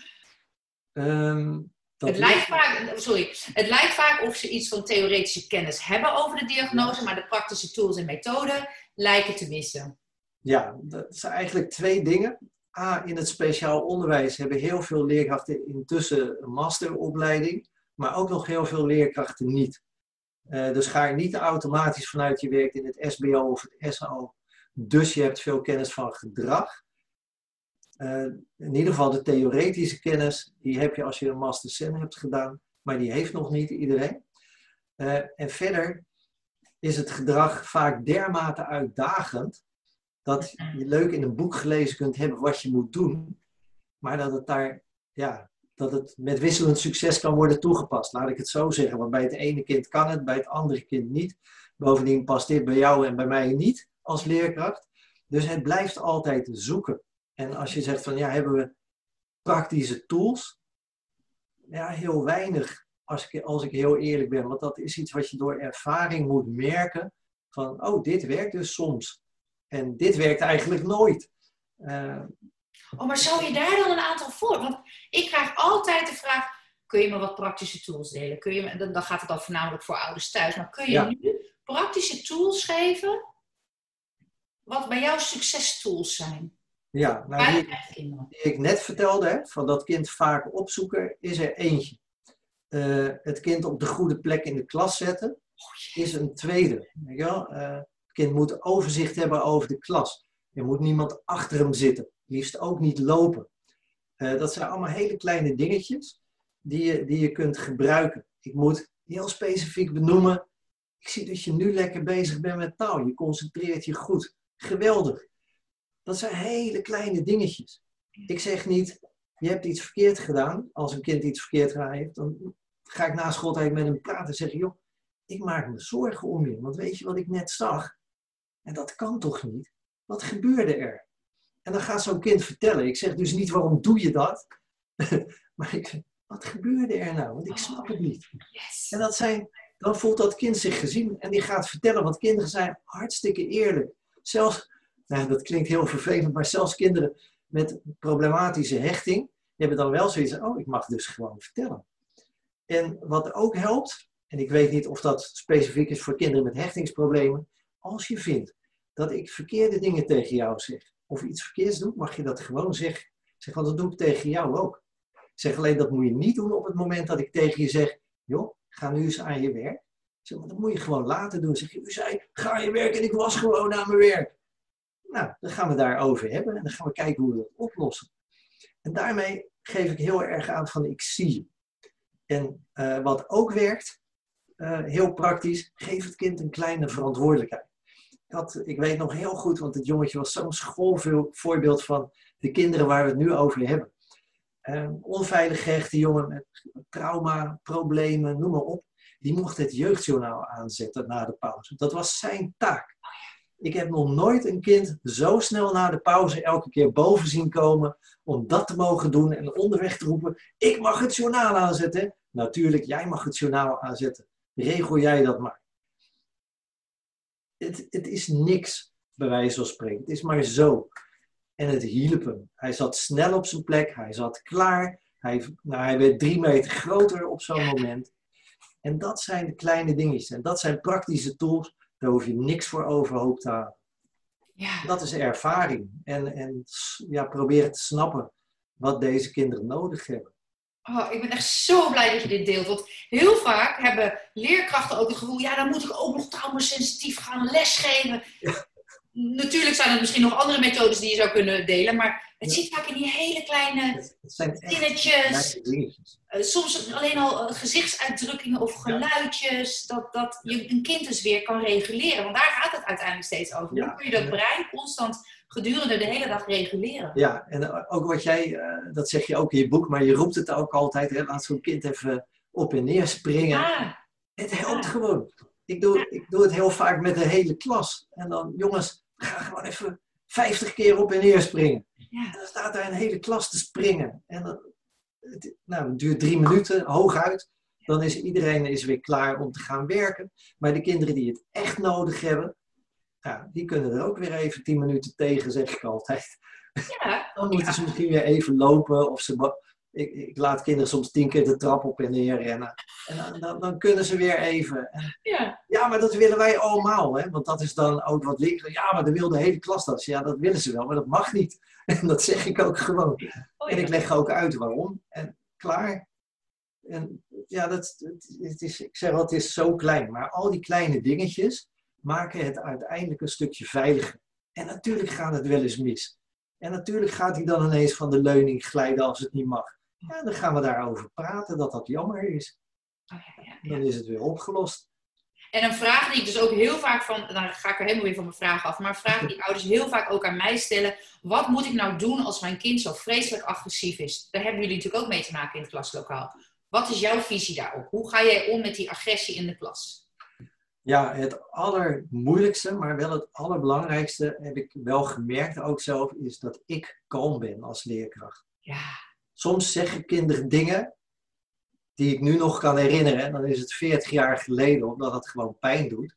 Het lijkt vaak of ze iets van theoretische kennis hebben over de diagnose, maar de praktische tools en methoden lijken te missen. Ja, dat zijn eigenlijk 2 dingen. In het speciaal onderwijs hebben heel veel leerkrachten intussen een masteropleiding, maar ook nog heel veel leerkrachten niet. Dus ga je niet automatisch vanuit je werkt in het SBO of het SAO. Dus je hebt veel kennis van gedrag. In ieder geval de theoretische kennis, die heb je als je een Master Sen hebt gedaan. Maar die heeft nog niet iedereen. En verder is het gedrag vaak dermate uitdagend, dat je leuk in een boek gelezen kunt hebben wat je moet doen. Maar dat het met wisselend succes kan worden toegepast. Laat ik het zo zeggen. Want bij het ene kind kan het, bij het andere kind niet. Bovendien past dit bij jou en bij mij niet als leerkracht. Dus het blijft altijd zoeken. En als je zegt van hebben we praktische tools? Ja, heel weinig. Als ik heel eerlijk ben. Want dat is iets wat je door ervaring moet merken. Van dit werkt dus soms. En dit werkt eigenlijk nooit. Maar zou je daar dan een aantal voor? Want ik krijg altijd de vraag, kun je me wat praktische tools delen? Dan gaat het al voornamelijk voor ouders thuis. Maar kun je nu praktische tools geven? Wat bij jou succestools zijn? Ja, die ik net vertelde, van dat kind vaak opzoeken, is er eentje. Het kind op de goede plek in de klas zetten, is een tweede. Weet je wel? Het kind moet overzicht hebben over de klas. Er moet niemand achter hem zitten. Liefst ook niet lopen. Dat zijn allemaal hele kleine dingetjes die je kunt gebruiken. Ik moet heel specifiek benoemen. Ik zie dat je nu lekker bezig bent met taal. Je concentreert je goed. Geweldig. Dat zijn hele kleine dingetjes. Ik zeg niet, je hebt iets verkeerd gedaan. Als een kind iets verkeerd gedaan heeft, dan ga ik na schooltijd met hem praten en zeggen, joh, ik maak me zorgen om je. Want weet je wat ik net zag? En dat kan toch niet? Wat gebeurde er? En dan gaat zo'n kind vertellen. Ik zeg dus niet, waarom doe je dat? Maar ik zeg, wat gebeurde er nou? Want ik snap het niet. Yes. En dan voelt dat kind zich gezien. En die gaat vertellen, want kinderen zijn hartstikke eerlijk. Zelfs, nou, dat klinkt heel vervelend, maar zelfs kinderen met problematische hechting, die hebben dan wel zoiets van, oh, ik mag dus gewoon vertellen. En wat ook helpt, en ik weet niet of dat specifiek is voor kinderen met hechtingsproblemen, als je vindt dat ik verkeerde dingen tegen jou zeg, of iets verkeerds doe, mag je dat gewoon zeggen. Zeg, want dat doe ik tegen jou ook. Ik zeg alleen, dat moet je niet doen op het moment dat ik tegen je zeg, joh, ga nu eens aan je werk. Zeg, maar dat moet je gewoon later doen. Zeg, u zei, ga aan je werk en ik was gewoon aan mijn werk. Nou, dan gaan we daarover hebben en dan gaan we kijken hoe we dat oplossen. En daarmee geef ik heel erg aan van, ik zie je. En wat ook werkt, heel praktisch, geef het kind een kleine verantwoordelijkheid. Ik weet nog heel goed, want het jongetje was zo'n schoolvoorbeeld van de kinderen waar we het nu over hebben. Onveilig gehechte jongen met trauma, problemen, noem maar op. Die mocht het jeugdjournaal aanzetten na de pauze. Dat was zijn taak. Ik heb nog nooit een kind zo snel na de pauze elke keer boven zien komen om dat te mogen doen en onderweg te roepen, ik mag het journaal aanzetten. Natuurlijk, jij mag het journaal aanzetten. Regel jij dat maar. Het is niks, bij wijze van spreken. Het is maar zo. En het hielp hem. Hij zat snel op zijn plek. Hij zat klaar. Hij werd 3 meter groter op zo'n moment. En dat zijn de kleine dingetjes. En dat zijn praktische tools. Daar hoef je niks voor overhoop te halen. Ja. Dat is ervaring. En ja, proberen te snappen wat deze kinderen nodig hebben. Oh, ik ben echt zo blij dat je dit deelt. Want heel vaak hebben leerkrachten ook het gevoel, ja, dan moet ik ook nog traumasensitief gaan lesgeven. Ja. Natuurlijk zijn er misschien nog andere methodes die je zou kunnen delen, maar het zit vaak in die hele kleine dingetjes. Soms alleen al gezichtsuitdrukkingen of geluidjes, dat je een kind dus weer kan reguleren. Want daar gaat het uiteindelijk steeds over. Hoe kun je dat brein constant gedurende de hele dag reguleren? Ja, en ook wat jij, dat zeg je ook in je boek, maar je roept het ook altijd, hè, laat zo'n kind even op en neer springen. Ah. Het helpt gewoon. Ik doe het heel vaak met de hele klas. En dan, jongens, ga gewoon even 50 keer op en neer springen. Ja. En dan staat daar een hele klas te springen. En het duurt 3 minuten, hooguit. Dan is iedereen weer klaar om te gaan werken. Maar de kinderen die het echt nodig hebben, ja, die kunnen er ook weer even 10 minuten tegen, zeg ik altijd. Ja. Dan moeten ze misschien weer even lopen. Of ik laat kinderen soms 10 keer de trap op en neer rennen. En dan kunnen ze weer even. Ja, maar dat willen wij allemaal. Hè? Want dat is dan ook wat leerkrachten. Ja, maar dat wil de hele klas dat. Ja, dat willen ze wel, maar dat mag niet. En dat zeg ik ook gewoon. En ik leg ook uit waarom. En klaar. En ja, ik zeg wel, het is zo klein. Maar al die kleine dingetjes maken het uiteindelijk een stukje veiliger. En natuurlijk gaat het wel eens mis. En natuurlijk gaat hij dan ineens van de leuning glijden als het niet mag. Ja, dan gaan we daarover praten dat dat jammer is. Dan is het weer opgelost. En een vraag die ik dus ook heel vaak dan ga ik er helemaal weer van mijn vraag af, maar een vraag die ouders heel vaak ook aan mij stellen. Wat moet ik nou doen als mijn kind zo vreselijk agressief is? Daar hebben jullie natuurlijk ook mee te maken in het klaslokaal. Wat is jouw visie daarop? Hoe ga jij om met die agressie in de klas? Ja, het allermoeilijkste, maar wel het allerbelangrijkste heb ik wel gemerkt ook zelf, is dat ik kalm ben als leerkracht. Ja. Soms zeggen kinderen dingen die ik nu nog kan herinneren. En dan is het 40 jaar geleden, omdat het gewoon pijn doet.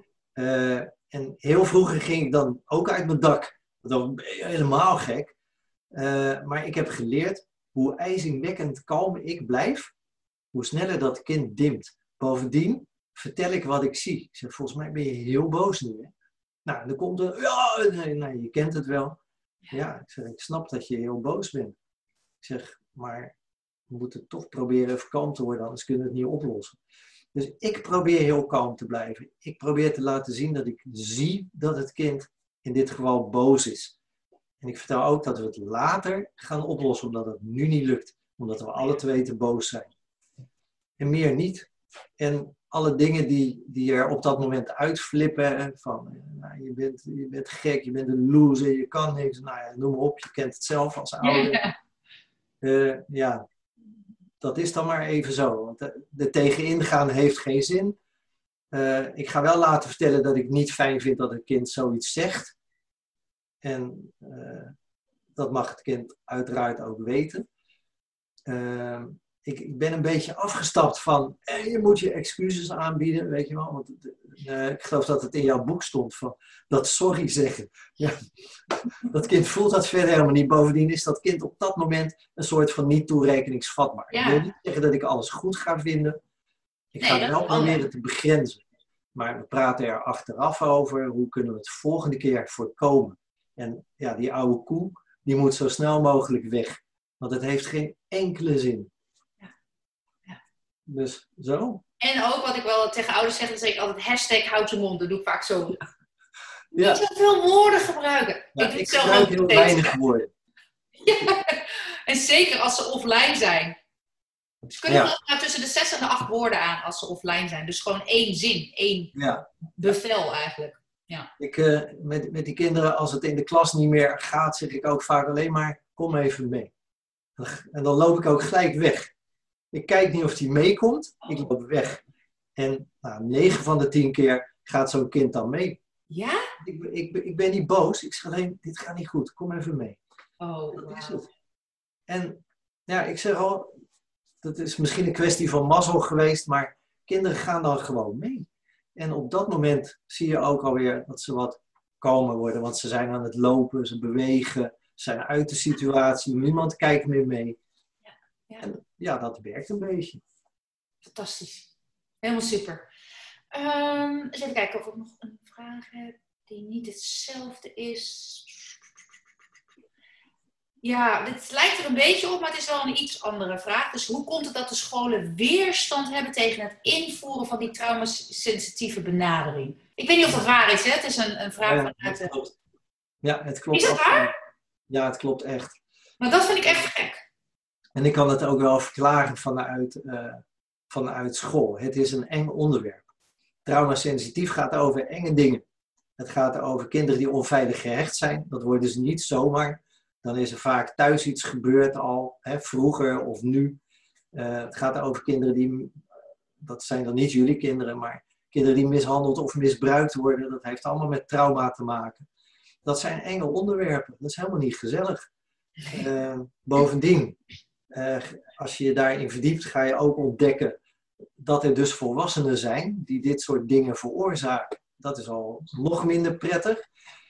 En heel vroeger ging ik dan ook uit mijn dak. Dan ben je helemaal gek. Maar ik heb geleerd hoe ijzingwekkend kalm ik blijf, hoe sneller dat kind dimt. Bovendien vertel ik wat ik zie. Ik zeg, volgens mij ben je heel boos nu. Hè? Nou, dan komt er, ja, nee, je kent het wel. Ja, ik zeg, ik snap dat je heel boos bent. Ik zeg, maar we moeten toch proberen even kalm te worden, anders kunnen we het niet oplossen. Dus ik probeer heel kalm te blijven. Ik probeer te laten zien dat ik zie dat het kind in dit geval boos is. En ik vertel ook dat we het later gaan oplossen, omdat het nu niet lukt. Omdat we alle twee te boos zijn. En meer niet. En alle dingen die er op dat moment uitflippen, van nou, je bent gek, je bent een loser, je kan niks, nou ja, noem maar op, je kent het zelf als ouder. Ja, dat is dan maar even zo. Want er tegenin gaan heeft geen zin. Ik ga wel laten vertellen dat ik niet fijn vind dat een kind zoiets zegt. En dat mag het kind uiteraard ook weten. Ik ben een beetje afgestapt van, je moet je excuses aanbieden, weet je wel. Want ik geloof dat het in jouw boek stond, van dat sorry zeggen. Ja, dat kind voelt dat verder helemaal niet. Bovendien is dat kind op dat moment een soort van niet toerekeningsvatbaar. Ja. Ik wil niet zeggen dat ik alles goed ga vinden. Ik ga het wel proberen te begrenzen. Maar we praten er achteraf over, hoe kunnen we het volgende keer voorkomen. En ja, die oude koe, die moet zo snel mogelijk weg. Want het heeft geen enkele zin. Ja. Dus zo. En ook wat ik wel tegen ouders zeg, dan zeg ik altijd #houd je mond. Dat doe ik vaak zo. Ja. Niet zoveel woorden gebruiken. Ja, ik gebruik heel weinig woorden. Ja. En zeker als ze offline zijn. Ze kunnen wel tussen de 6 en de 8 woorden aan als ze offline zijn. Dus gewoon 1 zin, 1 bevel eigenlijk. Ja. Met die kinderen, als het in de klas niet meer gaat, zeg ik ook vaak alleen maar, kom even mee. En dan loop ik ook gelijk weg. Ik kijk niet of die meekomt, ik loop weg. En 9 van de 10 keer gaat zo'n kind dan mee. Ja? Ik ben niet boos, ik zeg alleen, dit gaat niet goed, kom even mee. Oh, dat is het. En ja, ik zeg al, dat is misschien een kwestie van mazzel geweest, maar kinderen gaan dan gewoon mee. En op dat moment zie je ook alweer dat ze wat kalmer worden, want ze zijn aan het lopen, ze bewegen, ze zijn uit de situatie, niemand kijkt meer mee. Ja. En ja, dat werkt een beetje. Fantastisch. Helemaal super. Eens even kijken of ik nog een vraag heb die niet hetzelfde is. Ja, dit lijkt er een beetje op, maar het is wel een iets andere vraag. Dus hoe komt het dat de scholen weerstand hebben tegen het invoeren van die traumasensitieve benadering? Ik weet niet of dat waar is, hè? Het is een vraag vanuit de... Ja, het klopt. Is dat waar? Ja, het klopt echt. Maar dat vind ik echt gek. En ik kan het ook wel verklaren vanuit school. Het is een eng onderwerp. Traumasensitief gaat over enge dingen. Het gaat over kinderen die onveilig gehecht zijn. Dat worden ze niet zomaar. Dan is er vaak thuis iets gebeurd al, vroeger of nu. Het gaat over kinderen die, dat zijn dan niet jullie kinderen, maar kinderen die mishandeld of misbruikt worden. Dat heeft allemaal met trauma te maken. Dat zijn enge onderwerpen. Dat is helemaal niet gezellig. Bovendien, als je je daarin verdiept, ga je ook ontdekken dat er dus volwassenen zijn die dit soort dingen veroorzaken. Dat is al nog minder prettig.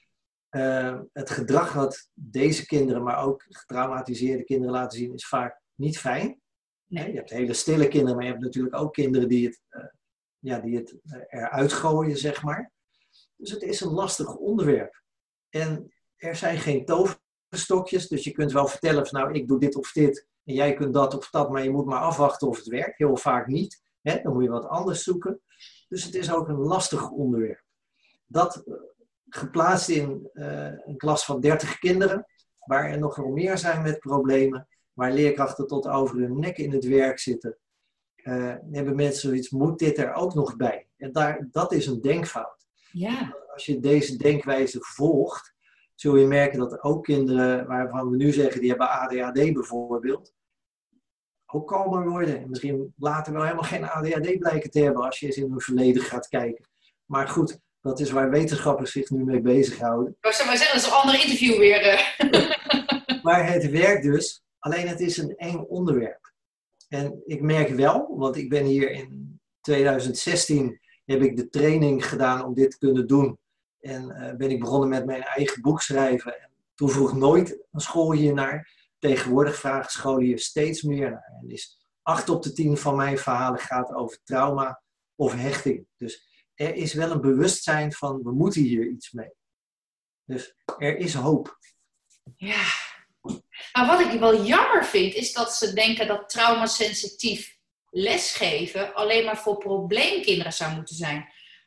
Het gedrag dat deze kinderen, maar ook getraumatiseerde kinderen laten zien, is vaak niet fijn. Nee. Je hebt hele stille kinderen, maar je hebt natuurlijk ook kinderen die het eruit gooien, zeg maar. Dus het is een lastig onderwerp. En er zijn geen toverstokjes, dus je kunt wel vertellen van nou, ik doe dit of dit, en jij kunt dat of dat, maar je moet maar afwachten of het werkt. Heel vaak niet. Dan moet je wat anders zoeken. Dus het is ook een lastig onderwerp. Dat geplaatst in een klas van 30 kinderen, waar er nog wel meer zijn met problemen, waar leerkrachten tot over hun nek in het werk zitten, hebben mensen zoiets, moet dit er ook nog bij? En dat is een denkfout. Ja. Als je deze denkwijze volgt, zul je merken dat ook kinderen, waarvan we nu zeggen, die hebben ADHD bijvoorbeeld, ook kalmer worden. En misschien later wel helemaal geen ADHD blijken te hebben als je eens in hun verleden gaat kijken. Maar goed, dat is waar wetenschappers zich nu mee bezighouden. Ik zou maar zeggen, dat is een ander interview weer. Maar het werkt dus, alleen het is een eng onderwerp. En ik merk wel, want ik ben hier in 2016, heb ik de training gedaan om dit te kunnen doen. En ben ik begonnen met mijn eigen boek schrijven. En toen vroeg nooit een school hiernaar. Tegenwoordig vragen scholen hier steeds meer naar. En dus 8 op de 10 van mijn verhalen gaat over trauma of hechting. Dus er is wel een bewustzijn van, we moeten hier iets mee. Dus er is hoop. Ja. Maar wat ik wel jammer vind, is dat ze denken dat traumasensitief lesgeven alleen maar voor probleemkinderen zou moeten zijn.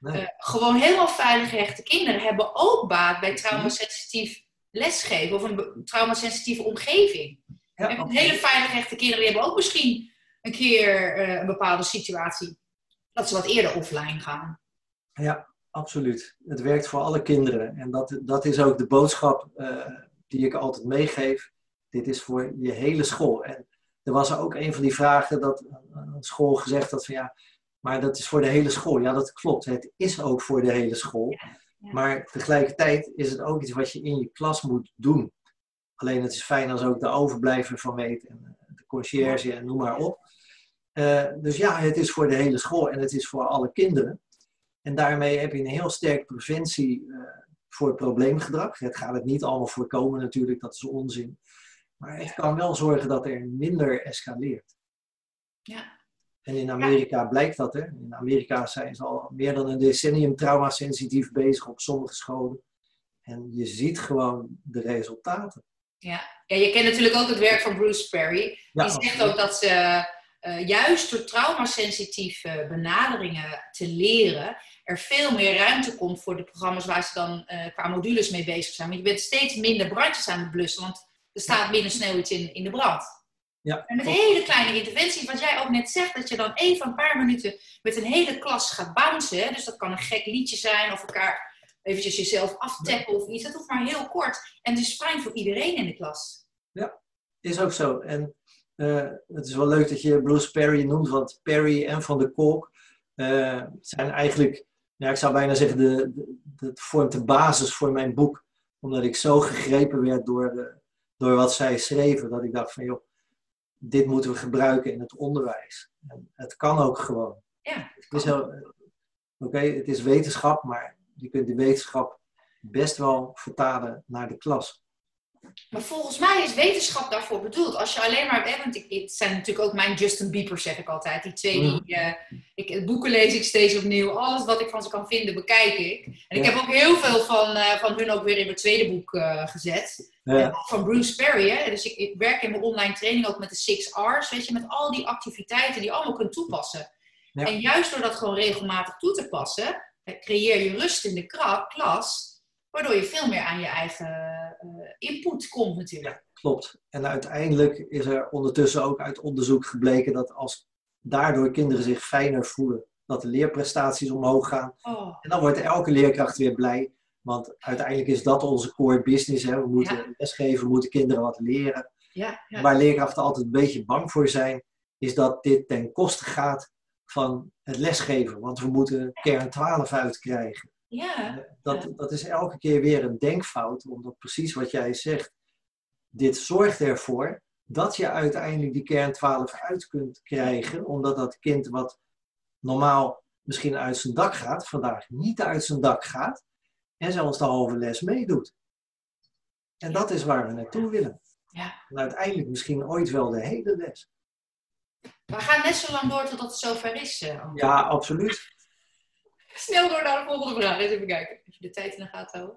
Nee. Gewoon helemaal veilig gehechte kinderen hebben ook baat bij traumasensitief lesgeven of een traumasensitieve omgeving. Ja, En hele veilig gehechte kinderen die hebben ook misschien een keer een bepaalde situatie dat ze wat eerder offline gaan. Ja, absoluut. Het werkt voor alle kinderen. En dat is ook de boodschap die ik altijd meegeef. Dit is voor je hele school. En er was ook een van die vragen dat een school gezegd had van ja, maar dat is voor de hele school. Ja, dat klopt. Het is ook voor de hele school. Ja. Maar tegelijkertijd is het ook iets wat je in je klas moet doen. Alleen het is fijn als ook de overblijver van weet. En de conciërge en noem maar op. Dus ja, het is voor de hele school en het is voor alle kinderen. En daarmee heb je een heel sterk preventie voor probleemgedrag. Het gaat het niet allemaal voorkomen natuurlijk, dat is onzin. Maar het kan wel zorgen dat er minder escaleert. Ja. En in Amerika blijkt dat. Hè? In Amerika zijn ze al meer dan een decennium traumasensitief bezig op sommige scholen. En je ziet gewoon de resultaten. Ja, je kent natuurlijk ook het werk van Bruce Perry. Die zegt ook dat ze juist door traumasensitieve benaderingen te leren, er veel meer ruimte komt voor de programma's waar ze dan qua modules mee bezig zijn. Want je bent steeds minder brandjes aan het blussen, want er staat binnen snel iets in de brand. Ja, en met hele kleine interventie, wat jij ook net zegt, dat je dan even een paar minuten met een hele klas gaat bouncen. Hè? Dus dat kan een gek liedje zijn of elkaar eventjes jezelf aftappen of iets. Dat hoeft maar heel kort. En het is fijn voor iedereen in de klas. Ja, is ook zo. En het is wel leuk dat je Bruce Perry noemt, want Perry en Van der Kolk zijn eigenlijk, ja, ik zou bijna zeggen, dat vormt de basis voor mijn boek. Omdat ik zo gegrepen werd door wat zij schreven, dat ik dacht van joh, dit moeten we gebruiken in het onderwijs. En het kan ook gewoon. Ja, het is wetenschap, maar je kunt die wetenschap best wel vertalen naar de klas. Maar volgens mij is wetenschap daarvoor bedoeld. Als je alleen maar... want het zijn natuurlijk ook mijn Justin Bieber, zeg ik altijd. Die twee die... boeken lees ik steeds opnieuw. Alles wat ik van ze kan vinden, bekijk ik. En ik heb ook heel veel van hun ook weer in mijn tweede boek gezet. Ja. En ook van Bruce Perry. Hè? Dus ik werk in mijn online training ook met de 6 R's. Weet je, met al die activiteiten die je allemaal kunt toepassen. Ja. En juist door dat gewoon regelmatig toe te passen, creëer je rust in de klas... Waardoor je veel meer aan je eigen input komt natuurlijk. Ja, klopt. En uiteindelijk is er ondertussen ook uit onderzoek gebleken dat als daardoor kinderen zich fijner voelen, dat de leerprestaties omhoog gaan. Oh. En dan wordt elke leerkracht weer blij. Want uiteindelijk is dat onze core business. Hè? We moeten lesgeven, we moeten kinderen wat leren. Ja. Waar leerkrachten altijd een beetje bang voor zijn, is dat dit ten koste gaat van het lesgeven. Want we moeten kern 12 uitkrijgen. Ja. Dat is elke keer weer een denkfout, omdat precies wat jij zegt, dit zorgt ervoor dat je uiteindelijk die kern 12 uit kunt krijgen, omdat dat kind wat normaal misschien uit zijn dak gaat, vandaag niet uit zijn dak gaat en zelfs de halve les meedoet. En dat is waar we naartoe willen. Ja. En uiteindelijk misschien ooit wel de hele les. We gaan net zo lang door tot het zover is. Ja, absoluut. Snel door naar de volgende vraag. Eens even kijken. Even de tijd in de gaten houden.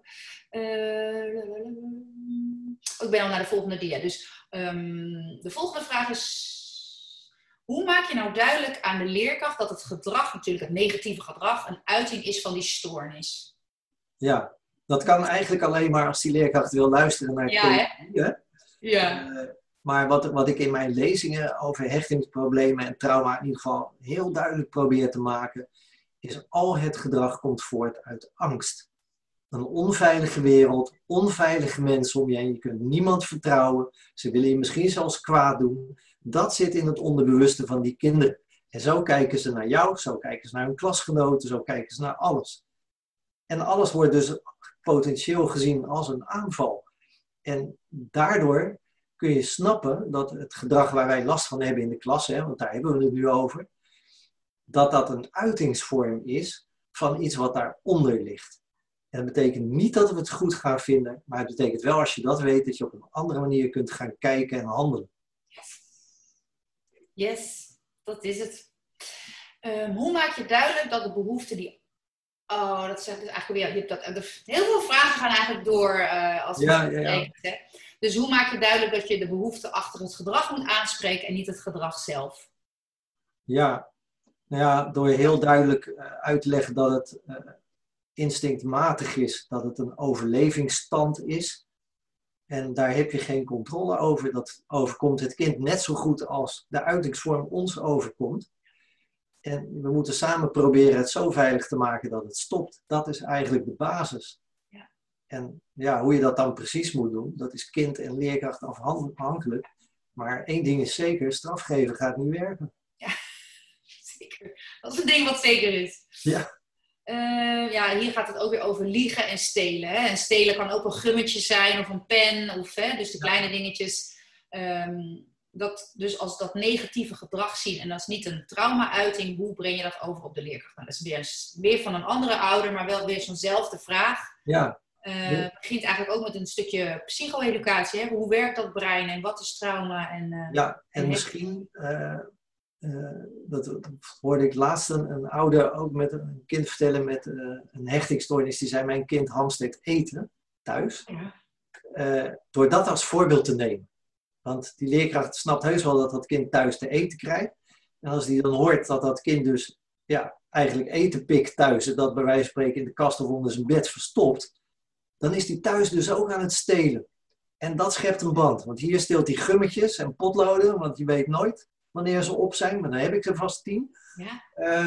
Ik ben al naar de volgende dia. Dus de volgende vraag is... Hoe maak je nou duidelijk aan de leerkracht dat het gedrag, natuurlijk het negatieve gedrag, een uiting is van die stoornis? Ja, dat kan eigenlijk alleen maar als die leerkracht wil luisteren naar het maar wat ik in mijn lezingen over hechtingsproblemen en trauma in ieder geval heel duidelijk probeer te maken, is al het gedrag komt voort uit angst. Een onveilige wereld, onveilige mensen om je heen. Je kunt niemand vertrouwen. Ze willen je misschien zelfs kwaad doen. Dat zit in het onderbewuste van die kinderen. En zo kijken ze naar jou, zo kijken ze naar hun klasgenoten, zo kijken ze naar alles. En alles wordt dus potentieel gezien als een aanval. En daardoor kun je snappen dat het gedrag waar wij last van hebben in de klas, hè, want daar hebben we het nu over, dat een uitingsvorm is van iets wat daaronder ligt. En dat betekent niet dat we het goed gaan vinden, maar het betekent wel als je dat weet, dat je op een andere manier kunt gaan kijken en handelen. Yes, dat is het. Hoe maak je duidelijk dat de behoefte die... Oh, dat is eigenlijk weer... Heel veel vragen gaan eigenlijk door als het hè? Dus hoe maak je duidelijk dat je de behoefte achter het gedrag moet aanspreken en niet het gedrag zelf? Ja, Nou ja, door heel duidelijk uit te leggen dat het instinctmatig is, dat het een overlevingsstand is. En daar heb je geen controle over. Dat overkomt het kind net zo goed als de uitingsvorm ons overkomt. En we moeten samen proberen het zo veilig te maken dat het stopt. Dat is eigenlijk de basis. Ja. En ja, hoe je dat dan precies moet doen, dat is kind en leerkracht afhankelijk. Maar één ding is zeker, strafgeven gaat niet werken. Ja, zeker. Dat is een ding wat zeker is. Ja. Ja, hier gaat het ook weer over liegen en stelen. Hè? En stelen kan ook een gummetje zijn of een pen. Of, dus de kleine dingetjes. Dus als dat negatieve gedrag zien en dat is niet een trauma-uiting, hoe breng je dat over op de leerkracht? Nou, dat is weer van een andere ouder, maar wel weer zo'nzelfde vraag. Ja. Het begint eigenlijk ook met een stukje psycho-educatie. Hè? Hoe werkt dat brein en wat is trauma? En misschien... dat hoorde ik laatst een ouder ook met een kind vertellen met een hechtingsstoornis. Die zei, mijn kind hamstert eten thuis. Ja. Door dat als voorbeeld te nemen. Want die leerkracht snapt heus wel dat dat kind thuis te eten krijgt. En als die dan hoort dat dat kind dus eigenlijk eten pikt thuis. En dat bij wijze van spreken in de kast of onder zijn bed verstopt. Dan is die thuis dus ook aan het stelen. En dat schept een band. Want hier steelt hij gummetjes en potloden. Want je weet nooit wanneer ze op zijn, maar dan heb ik er vast 10. Ja.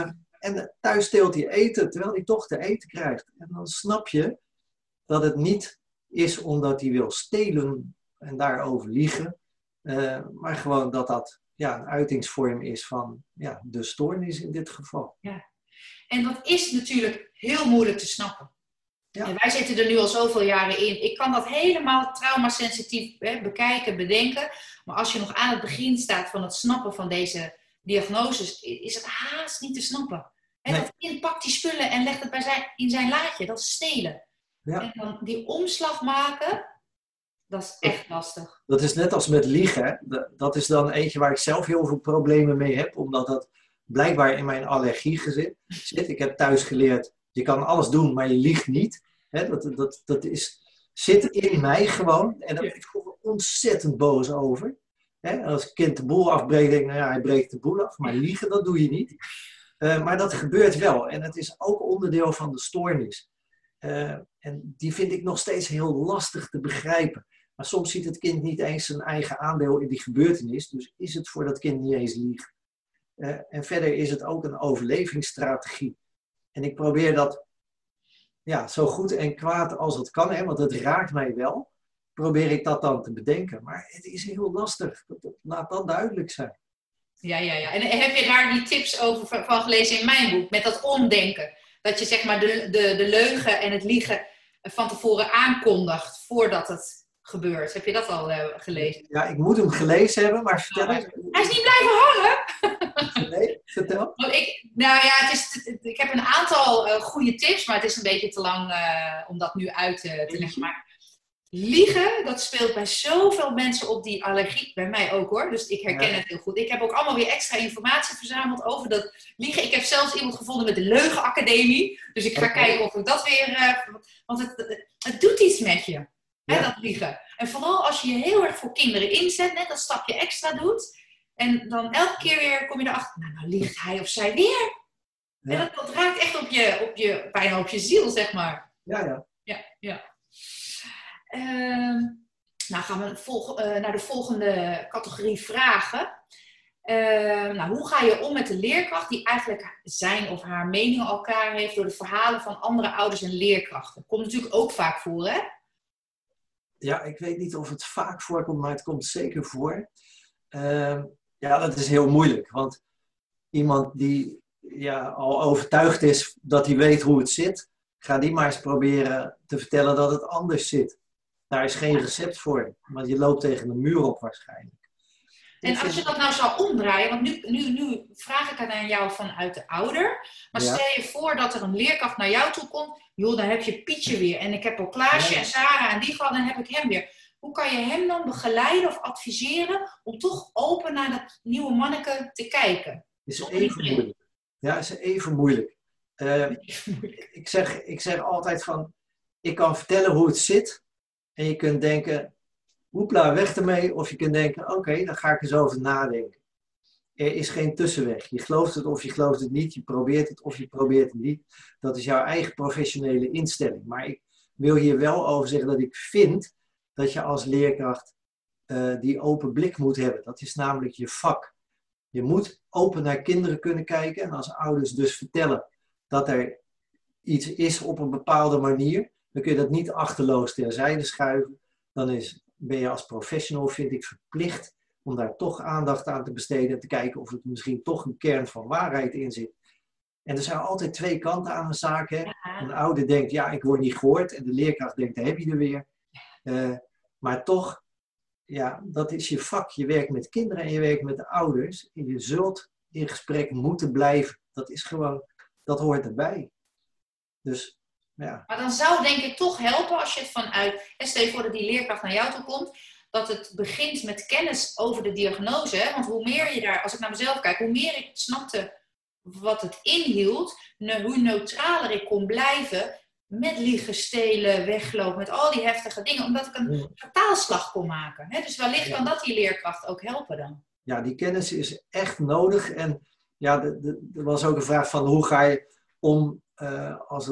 En thuis steelt hij eten, terwijl hij toch te eten krijgt. En dan snap je dat het niet is omdat hij wil stelen en daarover liegen, maar gewoon dat een uitingsvorm is van de stoornis in dit geval. Ja. En dat is natuurlijk heel moeilijk te snappen. Ja. En wij zitten er nu al zoveel jaren in. Ik kan dat helemaal traumasensitief bekijken, bedenken. Maar als je nog aan het begin staat van het snappen van deze diagnoses, is het haast niet te snappen. Nee. Dat kind pakt die spullen en legt het in zijn laadje. Dat is stelen. Ja. En dan die omslag maken, dat is echt lastig. Dat is net als met liegen. Dat is dan eentje waar ik zelf heel veel problemen mee heb. Omdat dat blijkbaar in mijn allergie zit. Ik heb thuis geleerd, je kan alles doen, maar je liegt niet. Dat zit in mij gewoon. En daar ben ik gewoon ontzettend boos over. Als een kind de boel afbreekt, denk ik, hij breekt de boel af. Maar liegen, dat doe je niet. Maar dat gebeurt wel. En het is ook onderdeel van de stoornis. En die vind ik nog steeds heel lastig te begrijpen. Maar soms ziet het kind niet eens zijn eigen aandeel in die gebeurtenis. Dus is het voor dat kind niet eens liegen. En verder is het ook een overlevingsstrategie. En ik probeer dat zo goed en kwaad als het kan, want het raakt mij wel. Probeer ik dat dan te bedenken. Maar het is heel lastig. Laat dat duidelijk zijn. Ja. En heb je daar die tips over van gelezen in mijn boek? Met dat omdenken. Dat je zeg maar de leugen en het liegen van tevoren aankondigt voordat het gebeurt. Heb je dat al gelezen? Ja, ik moet hem gelezen hebben, maar vertel eens. Hij is niet blijven hangen! Nee, vertel. Ik heb een aantal goede tips, maar het is een beetje te lang om dat nu uit te leggen. Maar liegen, dat speelt bij zoveel mensen op die allergie. Bij mij ook hoor, dus ik herken het heel goed. Ik heb ook allemaal weer extra informatie verzameld over dat liegen. Ik heb zelfs iemand gevonden met de Leugenacademie. Dus ik ga kijken of ik dat weer... want het doet iets met je, dat liegen. En vooral als je je heel erg voor kinderen inzet, net dat stapje extra doet. En dan elke keer weer kom je erachter, nou liegt hij of zij weer. Ja. En dat raakt echt bijna op je ziel, zeg maar. Ja. Nou gaan we naar de volgende categorie vragen. Hoe ga je om met de leerkracht die eigenlijk zijn of haar mening al klaar heeft door de verhalen van andere ouders en leerkrachten? Komt natuurlijk ook vaak voor, hè? Ja, ik weet niet of het vaak voorkomt, maar het komt zeker voor. Dat is heel moeilijk, want iemand die al overtuigd is dat hij weet hoe het zit, ga die maar eens proberen te vertellen dat het anders zit. Daar is geen recept voor, want je loopt tegen een muur op waarschijnlijk. En als je dat nou zou omdraaien, want nu vraag ik het aan jou vanuit de ouder, maar stel je voor dat er een leerkracht naar jou toe komt, joh, dan heb je Pietje weer en ik heb al Klaasje en Sarah en die gehad, dan heb ik hem weer. Hoe kan je hem dan begeleiden of adviseren om toch open naar dat nieuwe manneke te kijken? Is even moeilijk. Ja, is even moeilijk. Ik zeg altijd van, ik kan vertellen hoe het zit en je kunt denken, hoepla, weg ermee. Of je kunt denken, oké, dan ga ik eens over nadenken. er is geen tussenweg. Je gelooft het of je gelooft het niet. Je probeert het of je probeert het niet. Dat is jouw eigen professionele instelling. Maar ik wil hier wel over zeggen dat ik vind dat je als leerkracht die open blik moet hebben. Dat is namelijk je vak. Je moet open naar kinderen kunnen kijken. En als ouders dus vertellen dat er iets is op een bepaalde manier, dan kun je dat niet achterloos terzijde schuiven. Dan ben je als professional, vind ik, verplicht om daar toch aandacht aan te besteden en te kijken of er misschien toch een kern van waarheid in zit. En er zijn altijd twee kanten aan een zaak. Hè? Ja. Een ouder denkt, ja, ik word niet gehoord. En de leerkracht denkt, daar heb je er weer. Maar toch, ja, dat is je vak. Je werkt met kinderen en je werkt met de ouders. En je zult in gesprek moeten blijven. Dat is gewoon, dat hoort erbij. Dus, ja. Maar dan zou het denk ik toch helpen als je het vanuit, stel je voor dat die leerkracht naar jou toe komt, dat het begint met kennis over de diagnose. Hè? Want hoe meer je daar, als ik naar mezelf kijk, hoe meer ik snapte wat het inhield, hoe neutraler ik kon blijven met liegen, stelen, weglopen, met al die heftige dingen, omdat ik een vertaalslag kon maken. Hè? Dus wellicht kan dat die leerkracht ook helpen dan. Ja, die kennis is echt nodig. En ja, er was ook een vraag van hoe ga je om als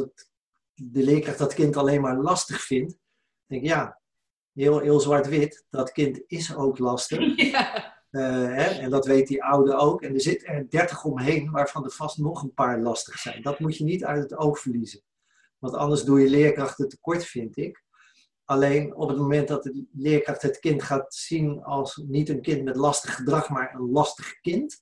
de leerkracht dat kind alleen maar lastig vindt. Ik denk, ja, heel zwart-wit, dat kind is ook lastig. Ja. En dat weet die oude ook. En er zit er 30 omheen, waarvan er vast nog een paar lastig zijn. Dat moet je niet uit het oog verliezen. Want anders doe je leerkrachten tekort, vind ik. Alleen op het moment dat de leerkracht het kind gaat zien als niet een kind met lastig gedrag, maar een lastig kind,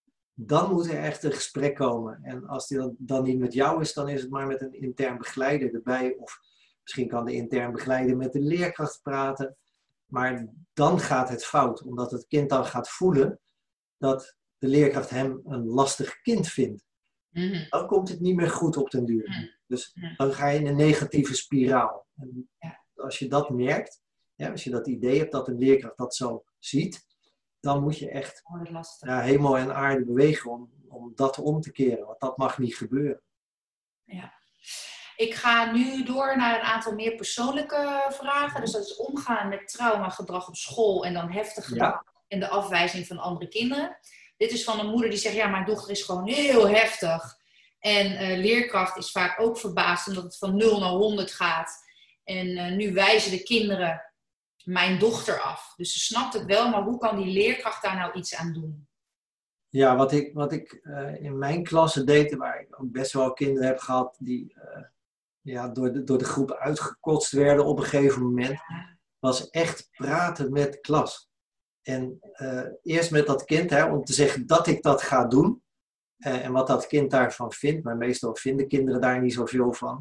dan moet er echt een gesprek komen. En als die dan niet met jou is, dan is het maar met een intern begeleider erbij. Of misschien kan de intern begeleider met de leerkracht praten. Maar dan gaat het fout, omdat het kind dan gaat voelen dat de leerkracht hem een lastig kind vindt. Mm-hmm. Dan komt het niet meer goed op den duur. Mm-hmm. Dus dan ga je in een negatieve spiraal. En ja. Als je dat merkt, als je dat idee hebt dat een leerkracht dat zo ziet, dan moet je echt hemel en aarde bewegen om dat om te keren. Want dat mag niet gebeuren. Ja. Ik ga nu door naar een aantal meer persoonlijke vragen. Dus dat is omgaan met traumagedrag op school en dan heftig gedrag en de afwijzing van andere kinderen. Dit is van een moeder die zegt, ja, mijn dochter is gewoon heel heftig. En leerkracht is vaak ook verbaasd omdat het van 0 naar 100 gaat. En nu wijzen de kinderen mijn dochter af. Dus ze snapt het wel, maar hoe kan die leerkracht daar nou iets aan doen? Ja, wat ik in mijn klasse deed, waar ik ook best wel kinderen heb gehad die door de groep uitgekotst werden op een gegeven moment, was echt praten met de klas. En eerst met dat kind, om te zeggen dat ik dat ga doen. En wat dat kind daarvan vindt, maar meestal vinden kinderen daar niet zoveel van.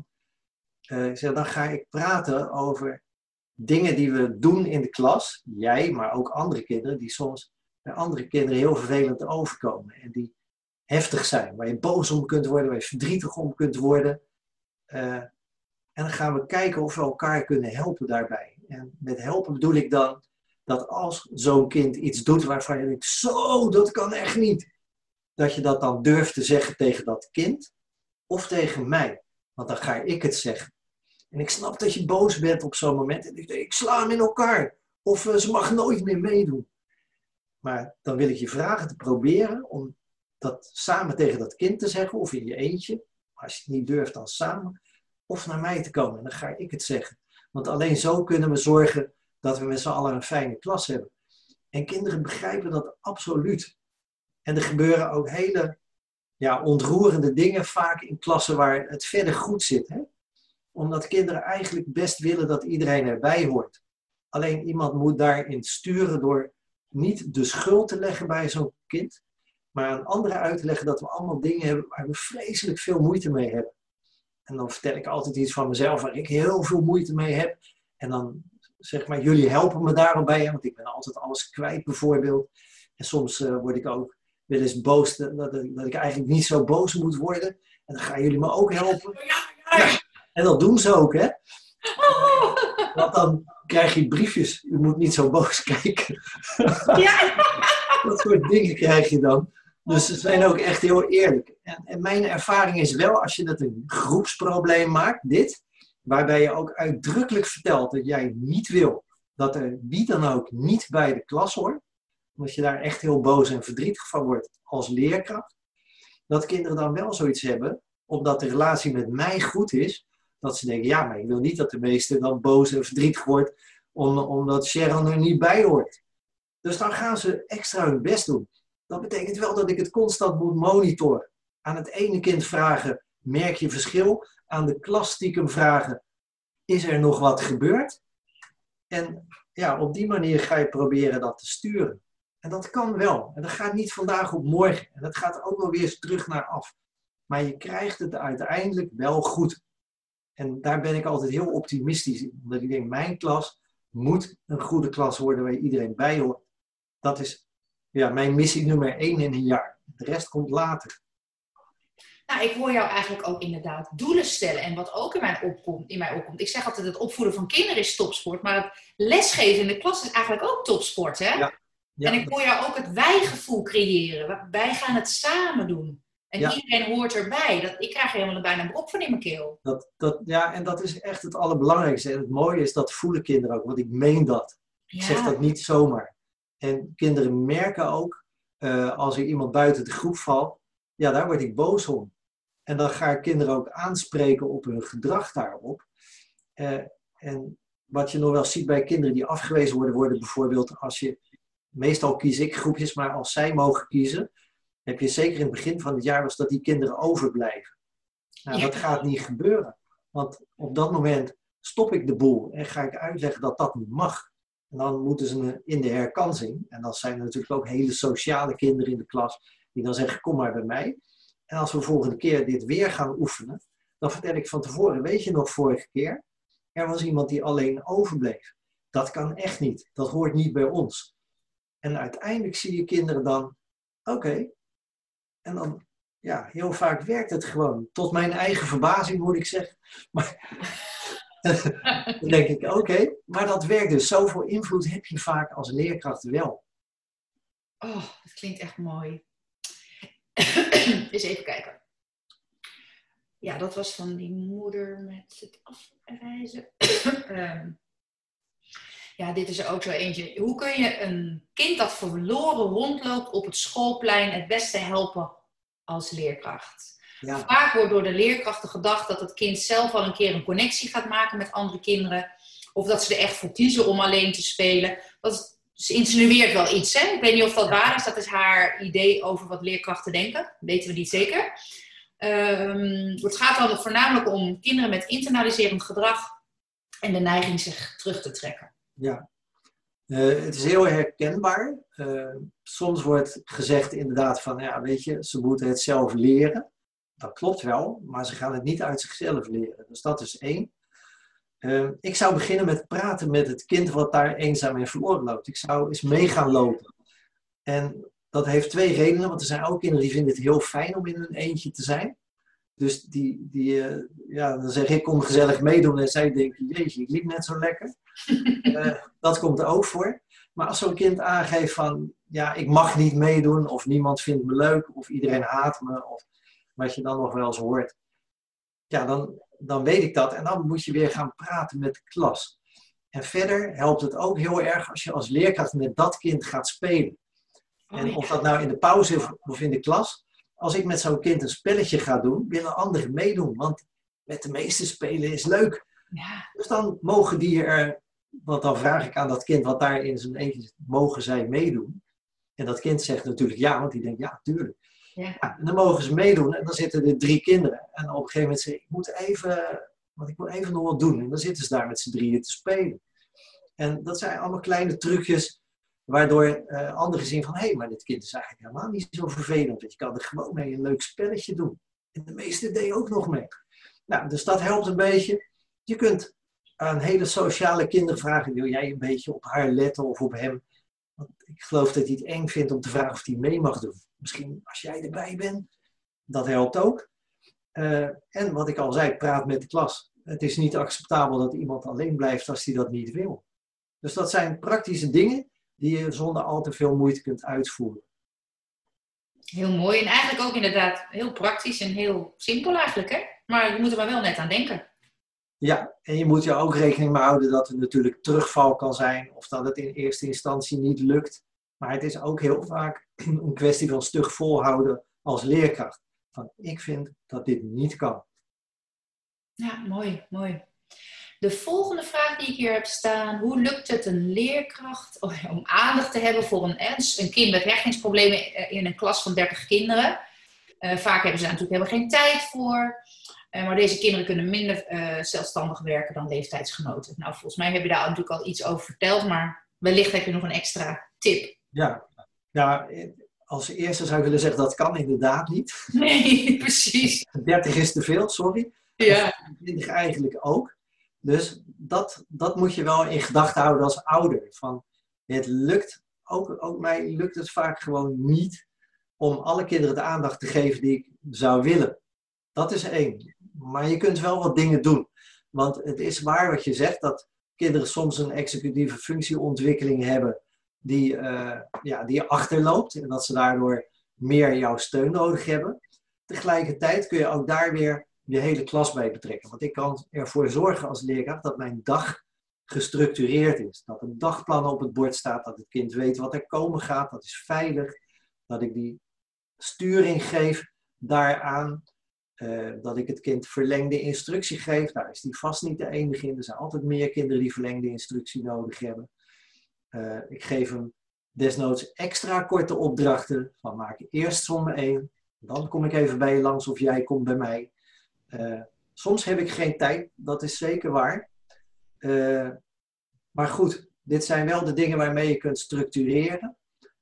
Dan ga ik praten over dingen die we doen in de klas. Jij, maar ook andere kinderen, die soms bij andere kinderen heel vervelend overkomen. En die heftig zijn, waar je boos om kunt worden, waar je verdrietig om kunt worden. En dan gaan we kijken of we elkaar kunnen helpen daarbij. En met helpen bedoel ik dan dat als zo'n kind iets doet waarvan je denkt, zo, dat kan echt niet. Dat je dat dan durft te zeggen tegen dat kind of tegen mij. Want dan ga ik het zeggen. En ik snap dat je boos bent op zo'n moment. En ik sla hem in elkaar. Of ze mag nooit meer meedoen. Maar dan wil ik je vragen te proberen om dat samen tegen dat kind te zeggen. Of in je eentje. Maar als je het niet durft, dan samen. Of naar mij te komen. En dan ga ik het zeggen. Want alleen zo kunnen we zorgen dat we met z'n allen een fijne klas hebben. En kinderen begrijpen dat absoluut. En er gebeuren ook hele ontroerende dingen vaak in klassen waar het verder goed zit. Hè? Omdat kinderen eigenlijk best willen dat iedereen erbij hoort. Alleen iemand moet daarin sturen door niet de schuld te leggen bij zo'n kind, maar aan anderen uit te leggen dat we allemaal dingen hebben waar we vreselijk veel moeite mee hebben. En dan vertel ik altijd iets van mezelf waar ik heel veel moeite mee heb. En dan zeg maar, jullie helpen me daarop bij, want ik ben altijd alles kwijt bijvoorbeeld. En soms word ik ook wel eens boos dat ik eigenlijk niet zo boos moet worden. En dan gaan jullie me ook helpen. Ja, en dat doen ze ook, hè. Want dan krijg je briefjes. U moet niet zo boos kijken. Ja. Dat soort dingen krijg je dan. Dus ze zijn ook echt heel eerlijk. En mijn ervaring is wel, als je dat een groepsprobleem maakt, dit, waarbij je ook uitdrukkelijk vertelt dat jij niet wil dat er wie dan ook niet bij de klas hoort, omdat je daar echt heel boos en verdrietig van wordt als leerkracht, dat kinderen dan wel zoiets hebben, omdat de relatie met mij goed is, dat ze denken, ja, maar ik wil niet dat de meester dan boos en verdrietig wordt, omdat Sharon er niet bij hoort. Dus dan gaan ze extra hun best doen. Dat betekent wel dat ik het constant moet monitoren. Aan het ene kind vragen, merk je verschil? Aan de klas stiekem vragen, is er nog wat gebeurd? En ja, op die manier ga je proberen dat te sturen. En dat kan wel. En dat gaat niet vandaag op morgen. En dat gaat ook wel weer eens terug naar af. Maar je krijgt het uiteindelijk wel goed. En daar ben ik altijd heel optimistisch in. Omdat ik denk, mijn klas moet een goede klas worden waar iedereen bij hoort. Dat is mijn missie nummer 1 in een jaar. De rest komt later. Nou, ik hoor jou eigenlijk ook inderdaad doelen stellen. En wat ook in mij opkomt. Ik zeg altijd, het opvoeden van kinderen is topsport. Maar het lesgeven in de klas is eigenlijk ook topsport, hè? Ja. Ja. En ik hoor jou ook het wij-gevoel creëren. Wij gaan het samen doen. En iedereen hoort erbij. Ik krijg helemaal bijna een brok van in mijn keel. En dat is echt het allerbelangrijkste. En het mooie is, dat voelen kinderen ook. Want ik meen dat. Ik zeg dat niet zomaar. En kinderen merken ook, als er iemand buiten de groep valt, ja, daar word ik boos om. En dan ga ik kinderen ook aanspreken op hun gedrag daarop. En wat je nog wel ziet bij kinderen die afgewezen worden bijvoorbeeld meestal kies ik groepjes, maar als zij mogen kiezen, heb je zeker in het begin van het jaar was dat die kinderen overblijven. Nou, dat gaat niet gebeuren. Want op dat moment stop ik de boel en ga ik uitleggen dat dat niet mag. En dan moeten ze in de herkansing, en dan zijn er natuurlijk ook hele sociale kinderen in de klas, die dan zeggen, kom maar bij mij. En als we volgende keer dit weer gaan oefenen, dan vertel ik van tevoren, weet je nog vorige keer, er was iemand die alleen overbleef. Dat kan echt niet. Dat hoort niet bij ons. En uiteindelijk zie je kinderen dan, oké. En dan, heel vaak werkt het gewoon. Tot mijn eigen verbazing moet ik zeggen. Maar dan denk ik, oké. Maar dat werkt dus. Zoveel invloed heb je vaak als leerkracht wel. Oh, dat klinkt echt mooi. Eens even kijken. Ja, dat was van die moeder met het afreizen. Ja, dit is er ook zo eentje. Hoe kun je een kind dat verloren rondloopt op het schoolplein het beste helpen als leerkracht? Ja. Vaak wordt door de leerkrachten gedacht dat het kind zelf al een keer een connectie gaat maken met andere kinderen. Of dat ze er echt voor kiezen om alleen te spelen. Ze insinueert wel iets, hè? Ik weet niet of dat waar is. Dat is haar idee over wat leerkrachten denken. Weten we niet zeker. Het gaat dan voornamelijk om kinderen met internaliserend gedrag en de neiging zich terug te trekken. Ja, het is heel herkenbaar. Soms wordt gezegd inderdaad van, weet je, ze moeten het zelf leren. Dat klopt wel, maar ze gaan het niet uit zichzelf leren. Dus dat is 1. Ik zou beginnen met praten met het kind wat daar eenzaam en verloren loopt. Ik zou eens mee gaan lopen. En dat heeft 2 redenen, want er zijn ook kinderen die vinden het heel fijn om in hun eentje te zijn. Dus dan zeg ik, kom gezellig meedoen en zij denken, jeetje, ik liep net zo lekker. Dat komt er ook voor. Maar als zo'n kind aangeeft van, ik mag niet meedoen, of niemand vindt me leuk, of iedereen haat me, of wat je dan nog wel eens hoort. Ja, dan weet ik dat. En dan moet je weer gaan praten met de klas. En verder helpt het ook heel erg als je als leerkracht met dat kind gaat spelen. En of dat nou in de pauze is of in de klas. Als ik met zo'n kind een spelletje ga doen, willen anderen meedoen. Want met de meeste spelen is leuk. Ja. Dus dan mogen die want dan vraag ik aan dat kind wat daar in zijn eentje zit, mogen zij meedoen? En dat kind zegt natuurlijk ja, want die denkt ja, tuurlijk. Ja. En dan mogen ze meedoen en dan zitten er 3 kinderen. En op een gegeven moment zeggen ik wil even nog wat doen. En dan zitten ze daar met z'n 3 te spelen. En dat zijn allemaal kleine trucjes, waardoor anderen zien van, maar dit kind is eigenlijk helemaal niet zo vervelend. Want je kan er gewoon mee een leuk spelletje doen. En de meeste deden ook nog mee. Nou, dus dat helpt een beetje. Je kunt aan hele sociale kinderen vragen, wil jij een beetje op haar letten of op hem? Want ik geloof dat hij het eng vindt om te vragen of hij mee mag doen. Misschien als jij erbij bent. Dat helpt ook. En wat ik al zei, praat met de klas. Het is niet acceptabel dat iemand alleen blijft als hij dat niet wil. Dus dat zijn praktische dingen die je zonder al te veel moeite kunt uitvoeren. Heel mooi. En eigenlijk ook inderdaad heel praktisch en heel simpel eigenlijk, hè? Maar je moet er maar wel net aan denken. Ja, en je moet je ook rekening mee houden dat er natuurlijk terugval kan zijn. Of dat het in eerste instantie niet lukt. Maar het is ook heel vaak een kwestie van stug volhouden als leerkracht. Van, ik vind dat dit niet kan. Ja, mooi, mooi. De volgende vraag die ik hier heb staan. Hoe lukt het een leerkracht om aandacht te hebben voor een kind met hechtingsproblemen in een klas van 30 kinderen? Vaak hebben ze daar natuurlijk helemaal geen tijd voor. Maar deze kinderen kunnen minder zelfstandig werken dan leeftijdsgenoten. Nou, volgens mij heb je daar natuurlijk al iets over verteld, maar wellicht heb je nog een extra tip. Ja, als eerste zou ik willen zeggen, dat kan inderdaad niet. Nee, precies. 30 is te veel, sorry. Ja. 20 eigenlijk ook. Dus dat moet je wel in gedachten houden als ouder. Van, het lukt, ook mij lukt het vaak gewoon niet om alle kinderen de aandacht te geven die ik zou willen. Dat is één. Maar je kunt wel wat dingen doen. Want het is waar wat je zegt, dat kinderen soms een executieve functieontwikkeling hebben die achterloopt. En dat ze daardoor meer jouw steun nodig hebben. Tegelijkertijd kun je ook daar weer je hele klas bij betrekken. Want ik kan ervoor zorgen als leerkracht dat mijn dag gestructureerd is. Dat een dagplan op het bord staat, dat het kind weet wat er komen gaat, dat is veilig. Dat ik die sturing geef daaraan. Dat ik het kind verlengde instructie geef. Daar is die vast niet de enige in. Er zijn altijd meer kinderen die verlengde instructie nodig hebben. Ik geef hem desnoods extra korte opdrachten. Van maak eerst som 1. Dan kom ik even bij je langs of jij komt bij mij. Soms heb ik geen tijd. Dat is zeker waar. Maar goed, dit zijn wel de dingen waarmee je kunt structureren.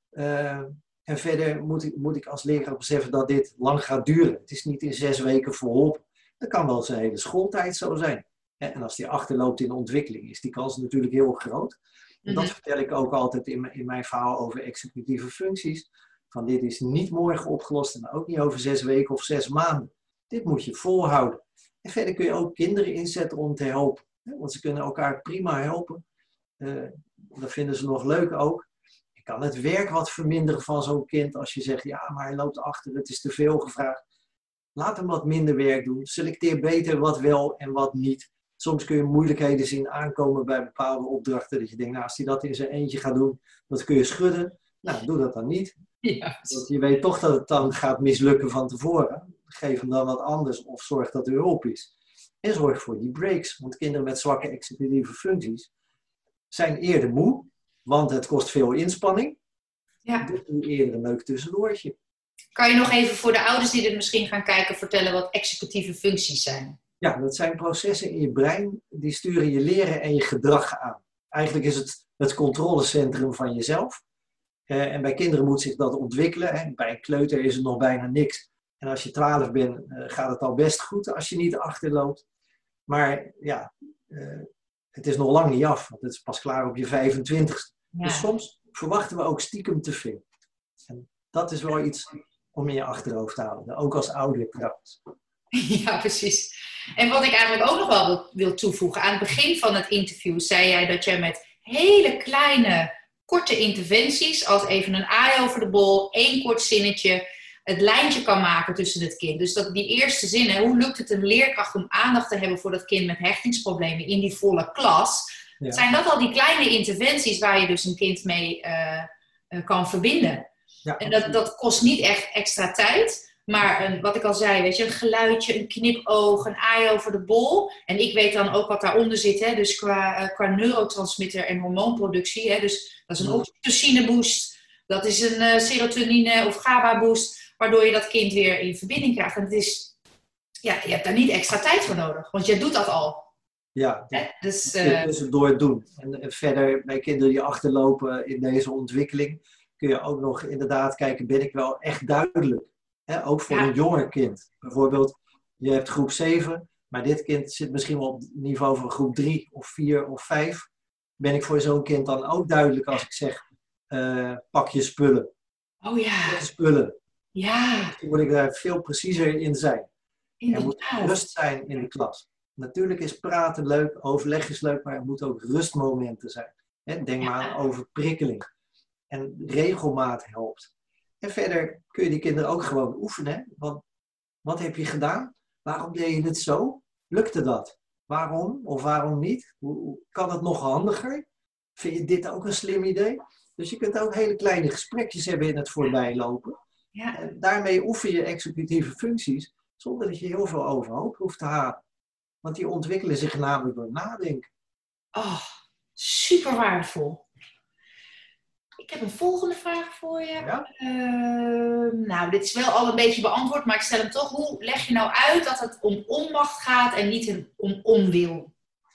En verder moet ik als leraar beseffen dat dit lang gaat duren. Het is niet in 6 weken verholpen. Dat kan wel zijn hele schooltijd zo zijn. En als die achterloopt in de ontwikkeling, is die kans natuurlijk heel groot. En dat vertel ik ook altijd in mijn verhaal over executieve functies. Van dit is niet morgen opgelost en ook niet over 6 weken of 6 maanden. Dit moet je volhouden. En verder kun je ook kinderen inzetten om te helpen. Want ze kunnen elkaar prima helpen. Dat vinden ze nog leuk ook. Je kan het werk wat verminderen van zo'n kind als je zegt, ja, maar hij loopt achter, het is te veel gevraagd. Laat hem wat minder werk doen. Selecteer beter wat wel en wat niet. Soms kun je moeilijkheden zien aankomen bij bepaalde opdrachten. Dat je denkt, nou, als hij dat in zijn eentje gaat doen, dat kun je schudden. Nou, doe dat dan niet. Ja. Want je weet toch dat het dan gaat mislukken van tevoren. Geef hem dan wat anders of zorg dat er hulp is. En zorg voor die breaks. Want kinderen met zwakke executieve functies zijn eerder moe. Want het kost veel inspanning. Ja. Dus doe eerder een leuk tussendoortje. Kan je nog even voor de ouders die dit misschien gaan kijken vertellen wat executieve functies zijn? Ja, dat zijn processen in je brein die sturen je leren en je gedrag aan. Eigenlijk is het controlecentrum van jezelf. En bij kinderen moet zich dat ontwikkelen. Hè. Bij een kleuter is het nog bijna niks. En als je 12 bent, gaat het al best goed als je niet achterloopt. Maar ja, het is nog lang niet af. Want het is pas klaar op je 25ste. Ja. Dus soms verwachten we ook stiekem te veel. En dat is wel iets om in je achterhoofd te houden. Ook als ouder trouwens. Ja, precies. En wat ik eigenlijk ook nog wel wil toevoegen. Aan het begin van het interview zei jij dat jij met hele kleine, korte interventies, als even een aai over de bol, 1 kort zinnetje, het lijntje kan maken tussen het kind. Dus dat die eerste zinnen, hoe lukt het een leerkracht om aandacht te hebben voor dat kind met hechtingsproblemen in die volle klas? Ja. Zijn dat al die kleine interventies waar je dus een kind mee kan verbinden? Ja, en dat kost niet echt extra tijd. Maar wat ik al zei, weet je, een geluidje, een knipoog, een aai over de bol. En ik weet dan ook wat daaronder zit, hè, dus qua neurotransmitter en hormoonproductie. Hè, dus dat is een oxytocine boost, dat is een serotonine of GABA boost, waardoor je dat kind weer in verbinding krijgt. En het is, ja, je hebt daar niet extra tijd voor nodig, want je doet dat al. Ja, dus door het doen. En verder bij kinderen die achterlopen in deze ontwikkeling, kun je ook nog inderdaad kijken, ben ik wel echt duidelijk? He, ook voor een jonger kind. Bijvoorbeeld, je hebt groep 7, maar dit kind zit misschien wel op het niveau van groep 3 of 4 of 5. Ben ik voor zo'n kind dan ook duidelijk als ik zeg, pak je spullen. Oh ja. Pak je spullen. Ja. Dan moet ik daar veel preciezer in zijn. Inderdaad. Er moet rust zijn in de klas. Natuurlijk is praten leuk, overleg is leuk, maar er moeten ook rustmomenten zijn. He, denk maar aan overprikkeling. En regelmaat helpt. En verder kun je die kinderen ook gewoon oefenen. Want wat heb je gedaan? Waarom deed je het zo? Lukte dat? Waarom of waarom niet? Hoe kan het nog handiger? Vind je dit ook een slim idee? Dus je kunt ook hele kleine gesprekjes hebben in het voorbijlopen. Ja. En daarmee oefen je executieve functies zonder dat je heel veel overhoop hoeft te halen. Want die ontwikkelen zich namelijk door nadenken. Oh, super waardevol. Ik heb een volgende vraag voor je. Ja? Nou, dit is wel al een beetje beantwoord, maar ik stel hem toch. Hoe leg je nou uit dat het om onmacht gaat en niet om onwil?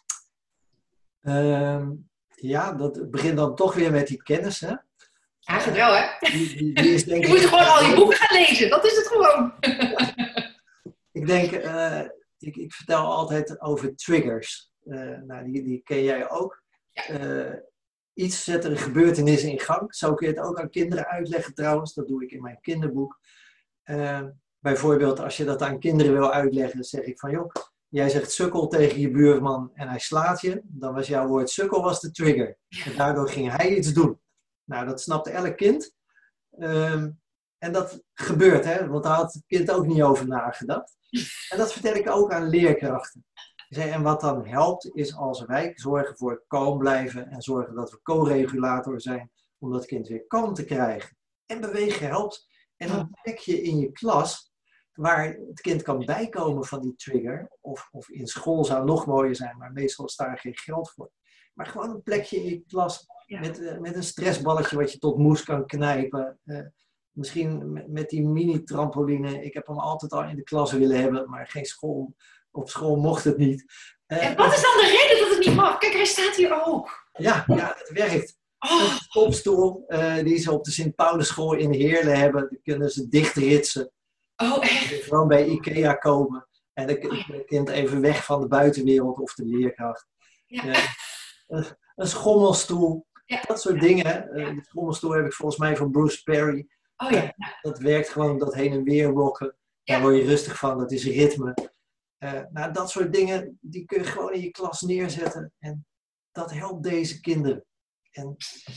Ja, dat begint dan toch weer met die kennis, hè? Eigenlijk wel, hè? Die is, denk Je moet gewoon al je boeken gaan lezen, dat is het gewoon. Ik denk, ik vertel altijd over triggers. Nou, die ken jij ook. Ja. Iets zet een gebeurtenis in gang. Zo kun je het ook aan kinderen uitleggen trouwens. Dat doe ik in mijn kinderboek. Bijvoorbeeld als je dat aan kinderen wil uitleggen, zeg ik van joh, jij zegt sukkel tegen je buurman en hij slaat je. Dan was jouw woord sukkel was de trigger. En daardoor ging hij iets doen. Nou, dat snapte elk kind. En dat gebeurt, hè? Want daar had het kind ook niet over nagedacht. En dat vertel ik ook aan leerkrachten. En wat dan helpt, is als wij zorgen voor kalm blijven en zorgen dat we co-regulator zijn om dat kind weer kalm te krijgen. En bewegen helpt. En een plekje in je klas waar het kind kan bijkomen van die trigger, of in school zou nog mooier zijn, maar meestal is daar geen geld voor. Maar gewoon een plekje in je klas met een stressballetje wat je tot moes kan knijpen. Misschien met die mini-trampoline. Ik heb hem altijd al in de klas willen hebben, maar geen school. Op school mocht het niet. En wat is dan de reden dat het niet mag? Kijk, hij staat hier ook. Ja, het werkt. Een stopstoel die ze op de Sint-Paulusschool in Heerlen hebben, die kunnen ze dichtritsen. Oh, echt? Gewoon bij IKEA komen. En dan kan het kind even weg van de buitenwereld of de leerkracht. Ja. Een schommelstoel. Ja. Dat soort dingen. De schommelstoel heb ik volgens mij van Bruce Perry. Oh ja. Dat werkt gewoon, dat heen en weer rocken. Daar word je rustig van, dat is ritme. Nou, dat soort dingen, die kun je gewoon in je klas neerzetten. En dat helpt deze kinderen. En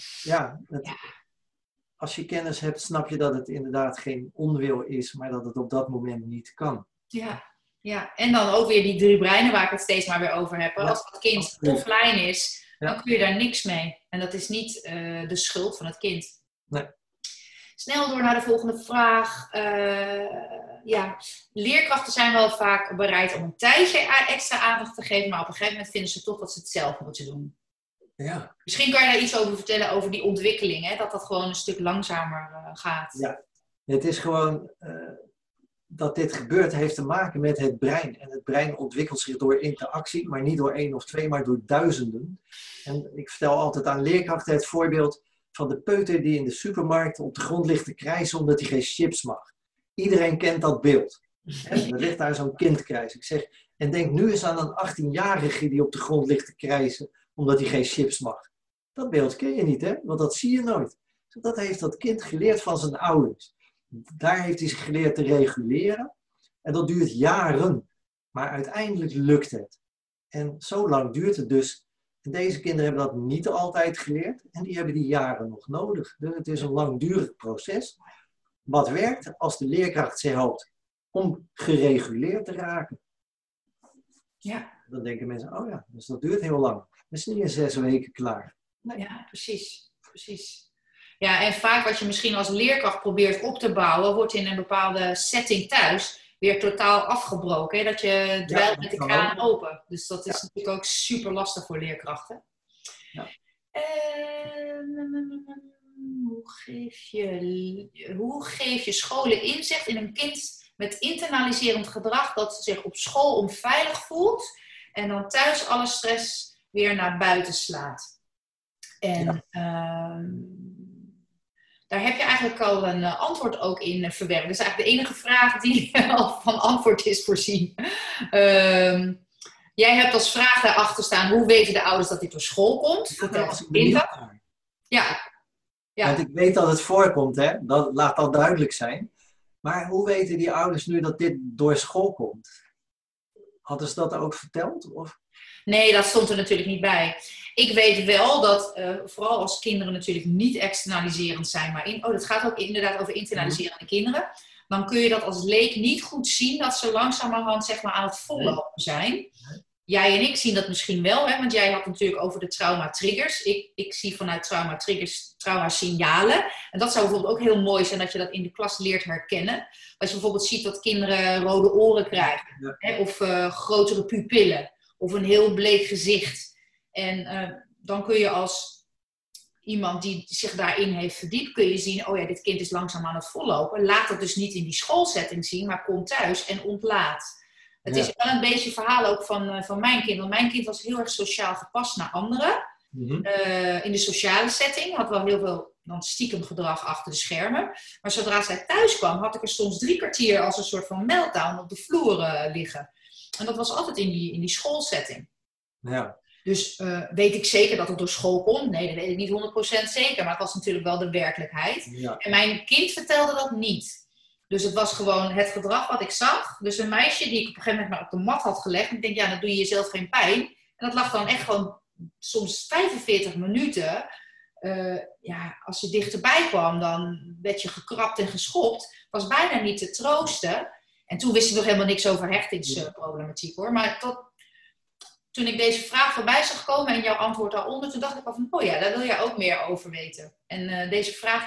als je kennis hebt, snap je dat het inderdaad geen onwil is, maar dat het op dat moment niet kan. Ja. En dan ook weer die 3 breinen waar ik het steeds maar weer over heb. Ja, als het kind absoluut offline is, dan kun je daar niks mee. En dat is niet de schuld van het kind. Nee. Snel door naar de volgende vraag. Leerkrachten zijn wel vaak bereid om een tijdje extra aandacht te geven, maar op een gegeven moment vinden ze toch dat ze het zelf moeten doen. Ja. Misschien kan je daar iets over vertellen, over die ontwikkeling, hè? Dat dat gewoon een stuk langzamer gaat. Ja, het is gewoon dat dit gebeurt heeft te maken met het brein. En het brein ontwikkelt zich door interactie, maar niet door 1 of 2, maar door duizenden. En ik vertel altijd aan leerkrachten het voorbeeld van de peuter die in de supermarkt op de grond ligt te krijsen omdat hij geen chips mag. Iedereen kent dat beeld. En er ligt daar zo'n kind krijsen. Ik zeg, en denk nu eens aan een 18-jarige die op de grond ligt te krijsen omdat hij geen chips mag. Dat beeld ken je niet, hè? Want dat zie je nooit. Dat heeft dat kind geleerd van zijn ouders. Daar heeft hij zich geleerd te reguleren. En dat duurt jaren. Maar uiteindelijk lukt het. En zo lang duurt het dus. En deze kinderen hebben dat niet altijd geleerd. En die hebben die jaren nog nodig. Dus het is een langdurig proces. Wat werkt als de leerkracht ze helpt om gereguleerd te raken? Ja. Dan denken mensen, oh ja, dus dat duurt heel lang. Dat is niet in 6 weken klaar. Nee. Ja, precies. Ja, en vaak wat je misschien als leerkracht probeert op te bouwen, wordt in een bepaalde setting thuis weer totaal afgebroken. Hè? Dat je dweilt met de kraan open. Dus dat is natuurlijk ook super lastig voor leerkrachten. Ja. Hoe geef je scholen inzicht in een kind met internaliserend gedrag dat zich op school onveilig voelt en dan thuis alle stress weer naar buiten slaat? En daar heb je eigenlijk al een antwoord ook in verwerkt. Dat is eigenlijk de enige vraag die al van antwoord is voorzien. Jij hebt als vraag daarachter staan, hoe weten de ouders dat dit door school komt? Vertel als kind. Ja. Want ik weet dat het voorkomt, hè? Laat dat duidelijk zijn. Maar hoe weten die ouders nu dat dit door school komt? Hadden ze dat ook verteld? Of? Nee, dat stond er natuurlijk niet bij. Ik weet wel dat, vooral als kinderen natuurlijk niet externaliserend zijn, maar het gaat ook inderdaad over internaliserende kinderen, dan kun je dat als leek niet goed zien dat ze langzamerhand zeg maar aan het vollopen zijn. jij en ik zien dat misschien wel, hè? Want jij had natuurlijk over de trauma-triggers. Ik zie vanuit trauma-triggers trauma-signalen. En dat zou bijvoorbeeld ook heel mooi zijn dat je dat in de klas leert herkennen. Als je bijvoorbeeld ziet dat kinderen rode oren krijgen. Ja. Hè? Of grotere pupillen. Of een heel bleek gezicht. En dan kun je als iemand die zich daarin heeft verdiept, kun je zien, oh ja, dit kind is langzaam aan het vollopen. Laat dat dus niet in die schoolsetting zien, maar kom thuis en ontlaat. Het is wel een beetje een verhaal ook van mijn kind. Want mijn kind was heel erg sociaal gepast naar anderen. In de sociale setting. Had wel heel veel dan stiekem gedrag achter de schermen. Maar zodra zij thuis kwam, had ik er soms 3 kwartier als een soort van meltdown op de vloer liggen. En dat was altijd in die schoolsetting. Ja. Dus weet ik zeker dat het door school komt? Nee, dat weet ik niet 100% zeker. Maar het was natuurlijk wel de werkelijkheid. Ja. En mijn kind vertelde dat niet. Dus het was gewoon het gedrag wat ik zag. Dus een meisje die ik op een gegeven moment maar op de mat had gelegd. En ik denk, ja, dan doe je jezelf geen pijn. En dat lag dan echt gewoon soms 45 minuten. Als je dichterbij kwam, dan werd je gekrapt en geschopt. Was bijna niet te troosten. En toen wist ik nog helemaal niks over hechtingsproblematiek hoor. Maar toen ik deze vraag voorbij zag komen en jouw antwoord daaronder, toen dacht ik al van, oh ja, daar wil jij ook meer over weten. En deze vraag,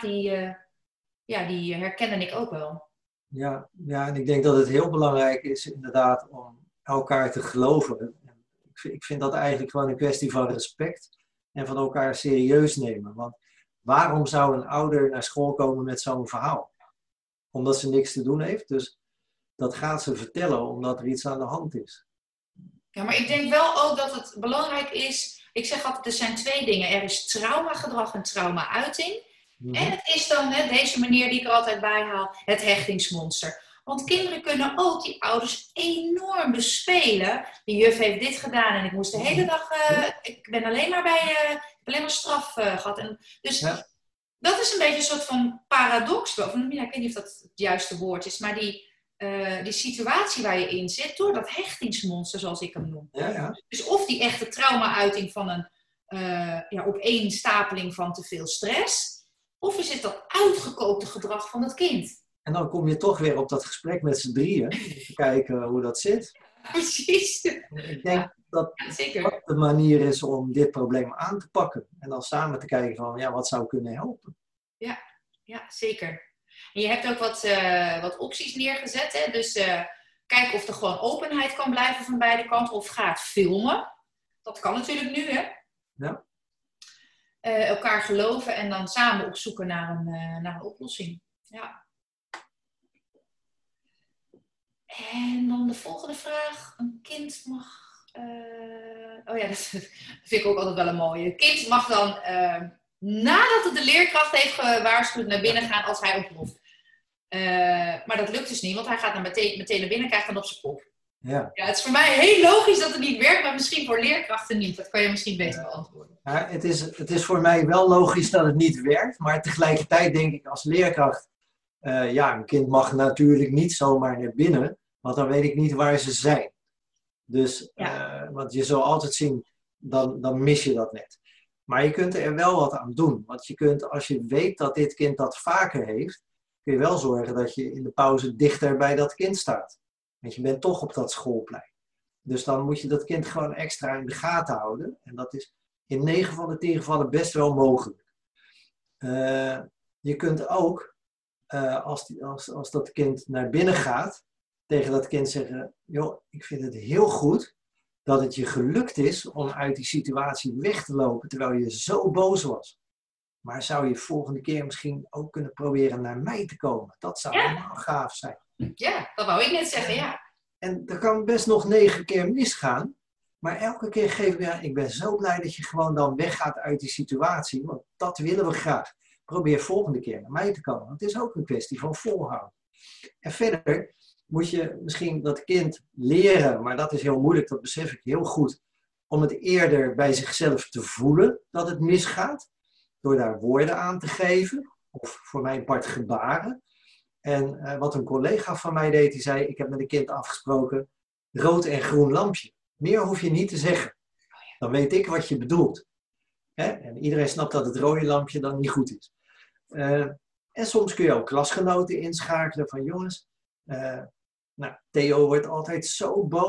die herkende ik ook wel. Ja, en ik denk dat het heel belangrijk is inderdaad om elkaar te geloven. Ik vind dat eigenlijk gewoon een kwestie van respect en van elkaar serieus nemen. Want waarom zou een ouder naar school komen met zo'n verhaal? Omdat ze niks te doen heeft. Dus dat gaat ze vertellen omdat er iets aan de hand is. Ja, maar ik denk wel ook dat het belangrijk is. Ik zeg altijd, er zijn 2 dingen. Er is traumagedrag en trauma-uiting. En het is dan deze manier die ik er altijd bij haal, het hechtingsmonster. Want kinderen kunnen ook die ouders enorm bespelen. De juf heeft dit gedaan en ik moest de hele dag, ik ben alleen maar ik heb alleen maar straf gehad. En dus dat is een beetje een soort van paradox. Of, ik weet niet of dat het juiste woord is, maar die situatie waar je in zit, door dat hechtingsmonster zoals ik hem noem. Ja. Dus of die echte trauma-uiting van een opeenstapeling van te veel stress. Of is het dat uitgekookte gedrag van het kind? En dan kom je toch weer op dat gesprek met z'n drieën. Te kijken hoe dat zit. Precies. Ik denk dat zeker. dat de manier is om dit probleem aan te pakken. En dan samen te kijken van, wat zou kunnen helpen. Ja, zeker. En je hebt ook wat opties neergezet. Hè? Dus kijk of er gewoon openheid kan blijven van beide kanten. Of ga het filmen. Dat kan natuurlijk nu, hè? Ja. Elkaar geloven en dan samen op zoeken naar een oplossing. Ja. En dan de volgende vraag. Een kind mag... dat vind ik ook altijd wel een mooie. Een kind mag dan, nadat het de leerkracht heeft gewaarschuwd, naar binnen gaan als hij ontploft. Maar dat lukt dus niet, want hij gaat dan meteen naar binnen en krijgt dan op zijn kop. Ja, het is voor mij heel logisch dat het niet werkt, maar misschien voor leerkrachten niet. Dat kan je misschien beter beantwoorden. Ja, het is voor mij wel logisch dat het niet werkt, maar tegelijkertijd denk ik als leerkracht, een kind mag natuurlijk niet zomaar naar binnen, want dan weet ik niet waar ze zijn. Dus, want je zal altijd zien, dan mis je dat net. Maar je kunt er wel wat aan doen, want je kunt, als je weet dat dit kind dat vaker heeft, kun je wel zorgen dat je in de pauze dichter bij dat kind staat. Want je bent toch op dat schoolplein. Dus dan moet je dat kind gewoon extra in de gaten houden. En dat is in 9 van de 10 gevallen best wel mogelijk. Je kunt ook, als dat kind naar binnen gaat, tegen dat kind zeggen, joh, ik vind het heel goed dat het je gelukt is om uit die situatie weg te lopen terwijl je zo boos was. Maar zou je volgende keer misschien ook kunnen proberen naar mij te komen? Dat zou helemaal gaaf zijn. Ja, dat wou ik net zeggen, ja. En dat kan best nog 9 keer misgaan. Maar elke keer geef ik ben zo blij dat je gewoon dan weggaat uit die situatie. Want dat willen we graag. Probeer volgende keer naar mij te komen. Want het is ook een kwestie van volhouden. En verder moet je misschien dat kind leren. Maar dat is heel moeilijk, dat besef ik heel goed. Om het eerder bij zichzelf te voelen dat het misgaat. Door daar woorden aan te geven. Of voor mijn part gebaren. En wat een collega van mij deed, die zei, ik heb met een kind afgesproken, rood en groen lampje. Meer hoef je niet te zeggen. Dan weet ik wat je bedoelt. En iedereen snapt dat het rode lampje dan niet goed is. En soms kun je ook klasgenoten inschakelen van jongens, Theo wordt altijd zo boos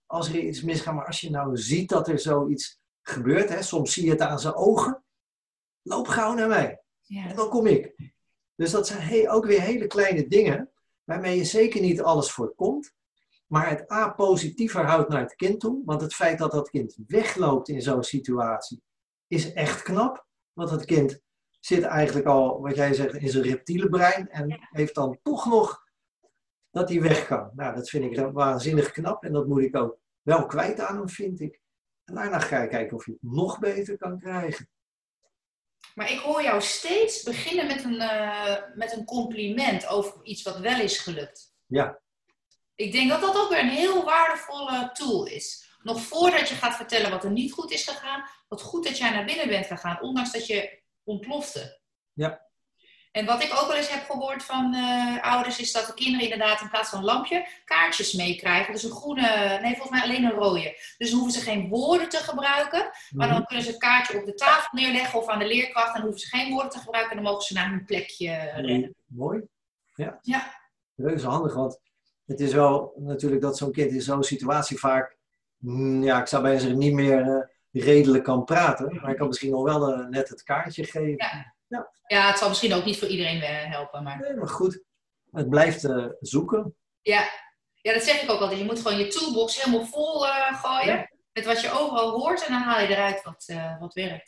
als er iets misgaat. Maar als je nou ziet dat er zoiets gebeurt, hè, soms zie je het aan zijn ogen, loop gauw naar mij. Ja. En dan kom ik. Dus dat zijn ook weer hele kleine dingen, waarmee je zeker niet alles voorkomt. Maar het positiever houdt naar het kind toe. Want het feit dat dat kind wegloopt in zo'n situatie is echt knap. Want het kind zit eigenlijk al, wat jij zegt, in zijn reptiele brein. En heeft dan toch nog dat hij weg kan. Nou, dat vind ik waanzinnig knap. En dat moet ik ook wel kwijt aan hem, vind ik. En daarna ga je kijken of je het nog beter kan krijgen. Maar ik hoor jou steeds beginnen met een compliment over iets wat wel is gelukt. Ja. Ik denk dat dat ook weer een heel waardevolle tool is. Nog voordat je gaat vertellen wat er niet goed is gegaan, wat goed dat jij naar binnen bent gegaan, ondanks dat je ontplofte. Ja. En wat ik ook wel eens heb gehoord van ouders, is dat de kinderen inderdaad in plaats van een lampje kaartjes meekrijgen. Dus een groene, nee volgens mij alleen een rode. Dus dan hoeven ze geen woorden te gebruiken, maar dan kunnen ze het kaartje op de tafel neerleggen of aan de leerkracht. En dan hoeven ze geen woorden te gebruiken en dan mogen ze naar hun plekje rennen. Mooi. Ja. Ja. Reuze handig, want het is wel natuurlijk dat zo'n kind in zo'n situatie vaak, ja, ik zou bijna zeggen, niet meer redelijk kan praten. Maar ik kan misschien nog wel net het kaartje geven. Ja. Ja, het zal misschien ook niet voor iedereen helpen. Maar... Nee, maar goed. Het blijft zoeken. Ja, dat zeg ik ook altijd. Je moet gewoon je toolbox helemaal vol gooien. Met wat je overal hoort. En dan haal je eruit wat werkt.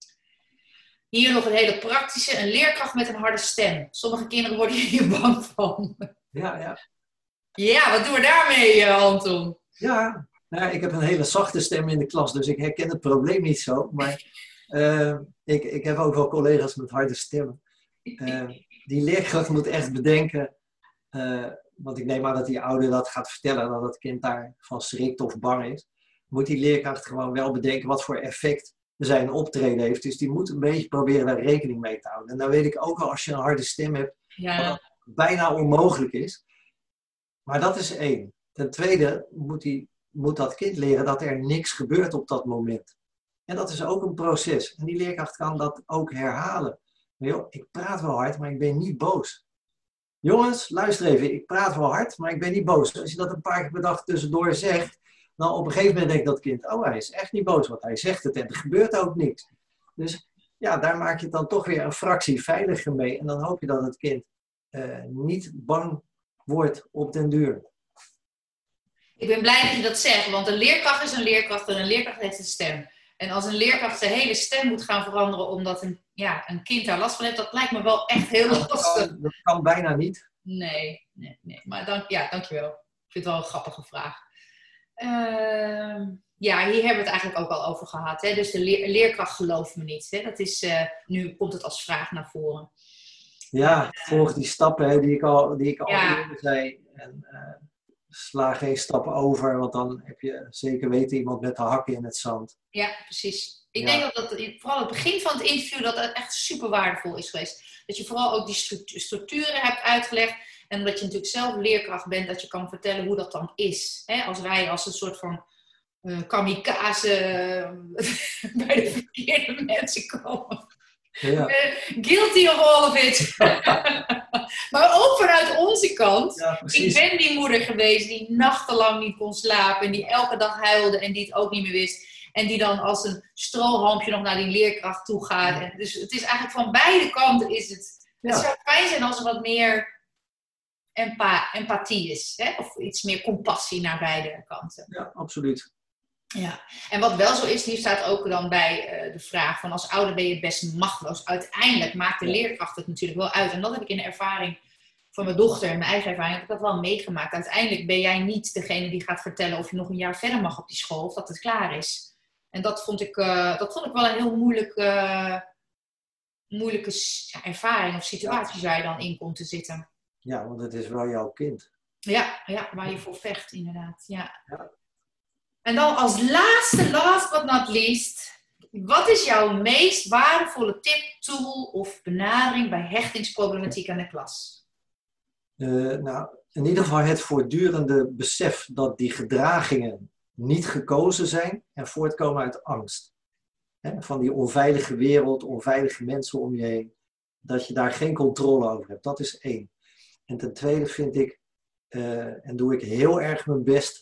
Hier nog een hele praktische. Een leerkracht met een harde stem. Sommige kinderen worden hier bang van. Ja. Ja, wat doen we daarmee, Anton? Ja, nou, ik heb een hele zachte stem in de klas. Dus ik herken het probleem niet zo. Maar ik heb ook wel collega's met harde stemmen. Die leerkracht moet echt bedenken. Want ik neem aan dat die ouder dat gaat vertellen. Dat het kind daarvan schrikt of bang is. Moet die leerkracht gewoon wel bedenken wat voor effect zijn optreden heeft. Dus die moet een beetje proberen daar rekening mee te houden. En dan weet ik ook al als je een harde stem hebt. Ja. Dat bijna onmogelijk is. Maar dat is één. Ten tweede moet dat kind leren dat er niks gebeurt op dat moment. En dat is ook een proces. En die leerkracht kan dat ook herhalen. Maar joh, ik praat wel hard, maar ik ben niet boos. Jongens, luister even. Ik praat wel hard, maar ik ben niet boos. Als je dat een paar keer per dag tussendoor zegt, dan op een gegeven moment denkt dat kind, oh, hij is echt niet boos, want hij zegt het en er gebeurt ook niks. Dus ja, daar maak je het dan toch weer een fractie veiliger mee. En dan hoop je dat het kind niet bang wordt op den duur. Ik ben blij dat je dat zegt, want een leerkracht is een leerkracht en een leerkracht heeft een stem. En als een leerkracht zijn hele stem moet gaan veranderen omdat een kind daar last van heeft, dat lijkt me wel echt heel lastig. Dat kan bijna niet. Nee. Maar dankjewel. Ik vind het wel een grappige vraag. Hier hebben we het eigenlijk ook al over gehad. Hè? Dus de leerkracht gelooft me niet. Hè? Dat is, nu komt het als vraag naar voren. Ja, volg die stappen hè, die ik al eerder zei. En sla geen stappen over, want dan heb je zeker weten iemand met de hakken in het zand. Ja, precies. Ik denk dat vooral het begin van het interview dat echt super waardevol is geweest. Dat je vooral ook die structuren hebt uitgelegd. En omdat je natuurlijk zelf leerkracht bent, dat je kan vertellen hoe dat dan is. Hè? Als wij als een soort van kamikaze bij de verkeerde mensen komen. Ja. Guilty of all of it. Maar ook vanuit onze kant. Ja, ik ben die moeder geweest die nachtenlang niet kon slapen. En die elke dag huilde en die het ook niet meer wist. En die dan als een strohalmpje nog naar die leerkracht toe gaat. En dus het is eigenlijk van beide kanten is het. Het zou fijn zijn als er wat meer empathie is. Hè? Of iets meer compassie naar beide kanten. Ja, absoluut. Ja, en wat wel zo is, hier staat ook dan bij de vraag van als ouder ben je best machteloos. Uiteindelijk maakt de leerkracht het natuurlijk wel uit. En dat heb ik in de ervaring van mijn dochter en mijn eigen ervaring heb ik dat wel meegemaakt. Uiteindelijk ben jij niet degene die gaat vertellen of je nog een jaar verder mag op die school of dat het klaar is. En dat vond ik wel een heel moeilijke ervaring of situatie waar je dan in komt te zitten. Ja, want het is wel jouw kind. Ja, waar je voor vecht inderdaad. Ja. En dan als laatste, last but not least, wat is jouw meest waardevolle tip, tool of benadering bij hechtingsproblematiek aan de klas? In ieder geval het voortdurende besef dat die gedragingen niet gekozen zijn en voortkomen uit angst. Van die onveilige wereld, onveilige mensen om je heen. Dat je daar geen controle over hebt. Dat is één. En ten tweede vind ik, en doe ik heel erg mijn best,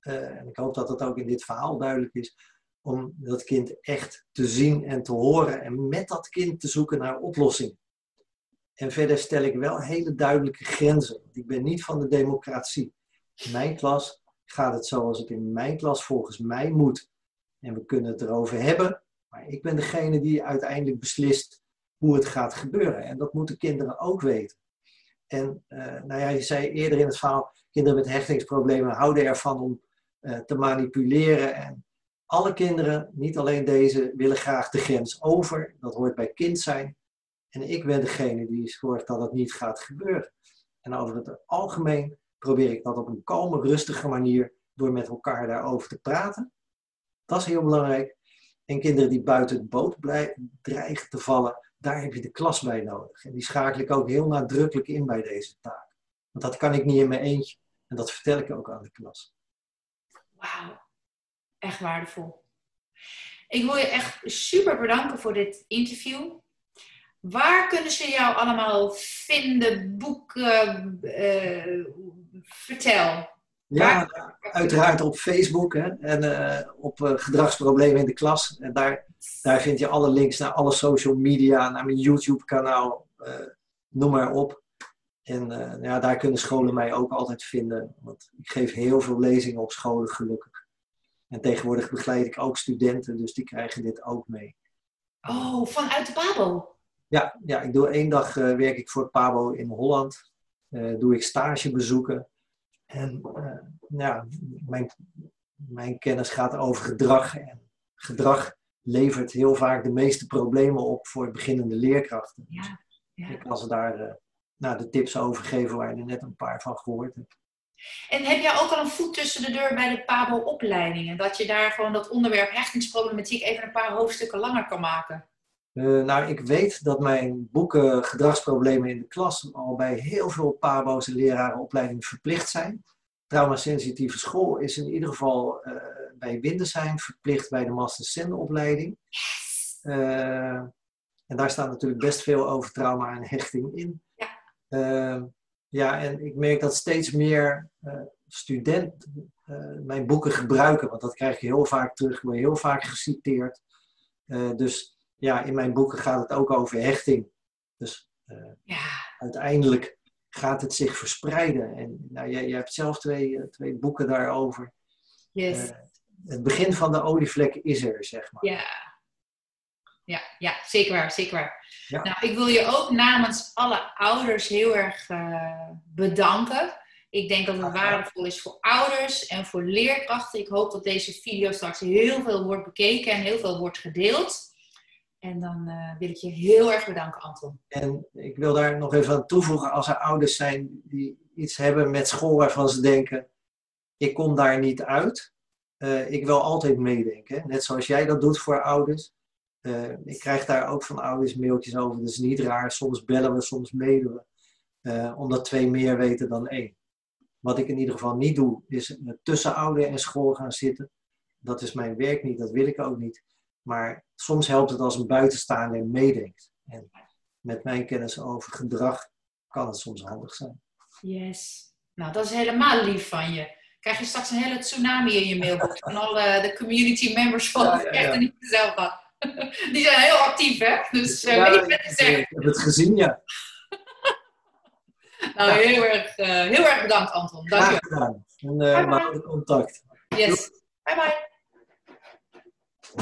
en ik hoop dat dat ook in dit verhaal duidelijk is, om dat kind echt te zien en te horen en met dat kind te zoeken naar oplossingen. En verder stel ik wel hele duidelijke grenzen. Ik ben niet van de democratie. In mijn klas gaat het zoals het in mijn klas volgens mij moet. En we kunnen het erover hebben, maar ik ben degene die uiteindelijk beslist hoe het gaat gebeuren. En dat moeten kinderen ook weten. En je zei eerder in het verhaal, kinderen met hechtingsproblemen houden ervan om te manipuleren. En alle kinderen, niet alleen deze, willen graag de grens over. Dat hoort bij kind zijn. En ik ben degene die zorgt dat het niet gaat gebeuren. En over het algemeen probeer ik dat op een kalme, rustige manier door met elkaar daarover te praten. Dat is heel belangrijk. En kinderen die buiten de boot dreigen te vallen, daar heb je de klas bij nodig. En die schakel ik ook heel nadrukkelijk in bij deze taak. Want dat kan ik niet in mijn eentje. En dat vertel ik ook aan de klas. Wauw, echt waardevol. Ik wil je echt super bedanken voor dit interview. Waar kunnen ze jou allemaal vinden, boeken, vertel? Ja, uiteraard op Facebook hè, en op gedragsproblemen in de klas. En daar vind je alle links naar alle social media, naar mijn YouTube-kanaal, noem maar op. En daar kunnen scholen mij ook altijd vinden, want ik geef heel veel lezingen op scholen gelukkig. En tegenwoordig begeleid ik ook studenten, dus die krijgen dit ook mee. Oh, vanuit de Pabo? Ja, ik doe 1 dag werk ik voor het Pabo in Holland. Doe ik stagebezoeken. En mijn kennis gaat over gedrag. En gedrag levert heel vaak de meeste problemen op voor beginnende leerkrachten. Ja. Ik kan ze daar de tips over geven waar je er net een paar van gehoord hebt. En heb jij ook al een voet tussen de deur bij de Pabo-opleidingen? Dat je daar gewoon dat onderwerp hechtingsproblematiek even een paar hoofdstukken langer kan maken? Ik weet dat mijn boeken gedragsproblemen in de klas al bij heel veel Pabo's en lerarenopleidingen verplicht zijn. Traumasensitieve school is in ieder geval bij Windesheim verplicht bij de Master-Sender-opleiding. Yes. En daar staat natuurlijk best veel over trauma en hechting in. Ja. En ik merk dat steeds meer studenten mijn boeken gebruiken, want dat krijg je heel vaak terug, word je heel vaak geciteerd. In mijn boeken gaat het ook over hechting. Dus uiteindelijk gaat het zich verspreiden. En jij hebt zelf twee boeken daarover. Yes. Het begin van de olievlek is er, zeg maar. Ja, zeker waar, zeker waar. Ja. Nou, ik wil je ook namens alle ouders heel erg bedanken. Ik denk dat het waardevol is voor ouders en voor leerkrachten. Ik hoop dat deze video straks heel veel wordt bekeken en heel veel wordt gedeeld. En dan wil ik je heel erg bedanken, Anton. En ik wil daar nog even aan toevoegen, als er ouders zijn die iets hebben met school waarvan ze denken, ik kom daar niet uit. Ik wil altijd meedenken. Net zoals jij dat doet voor ouders. Ik krijg daar ook van ouders mailtjes over. Dat is niet raar. Soms bellen we, soms mailen we. Omdat 2 meer weten dan 1. Wat ik in ieder geval niet doe, is tussen ouder en school gaan zitten. Dat is mijn werk niet, dat wil ik ook niet. Maar soms helpt het als een buitenstaander meedenkt. En met mijn kennis over gedrag kan het soms handig zijn. Yes. Nou, dat is helemaal lief van je. Krijg je straks een hele tsunami in je mailbox van alle de community members van het Echt en Niet Zelf gehad. Die zijn heel actief, hè? Dus weet je wat te zeggen. Ik heb het gezien, ja. Nou, heel erg bedankt, Anton. Dank je. Graag gedaan. En we houden contact. Yes. Bye bye.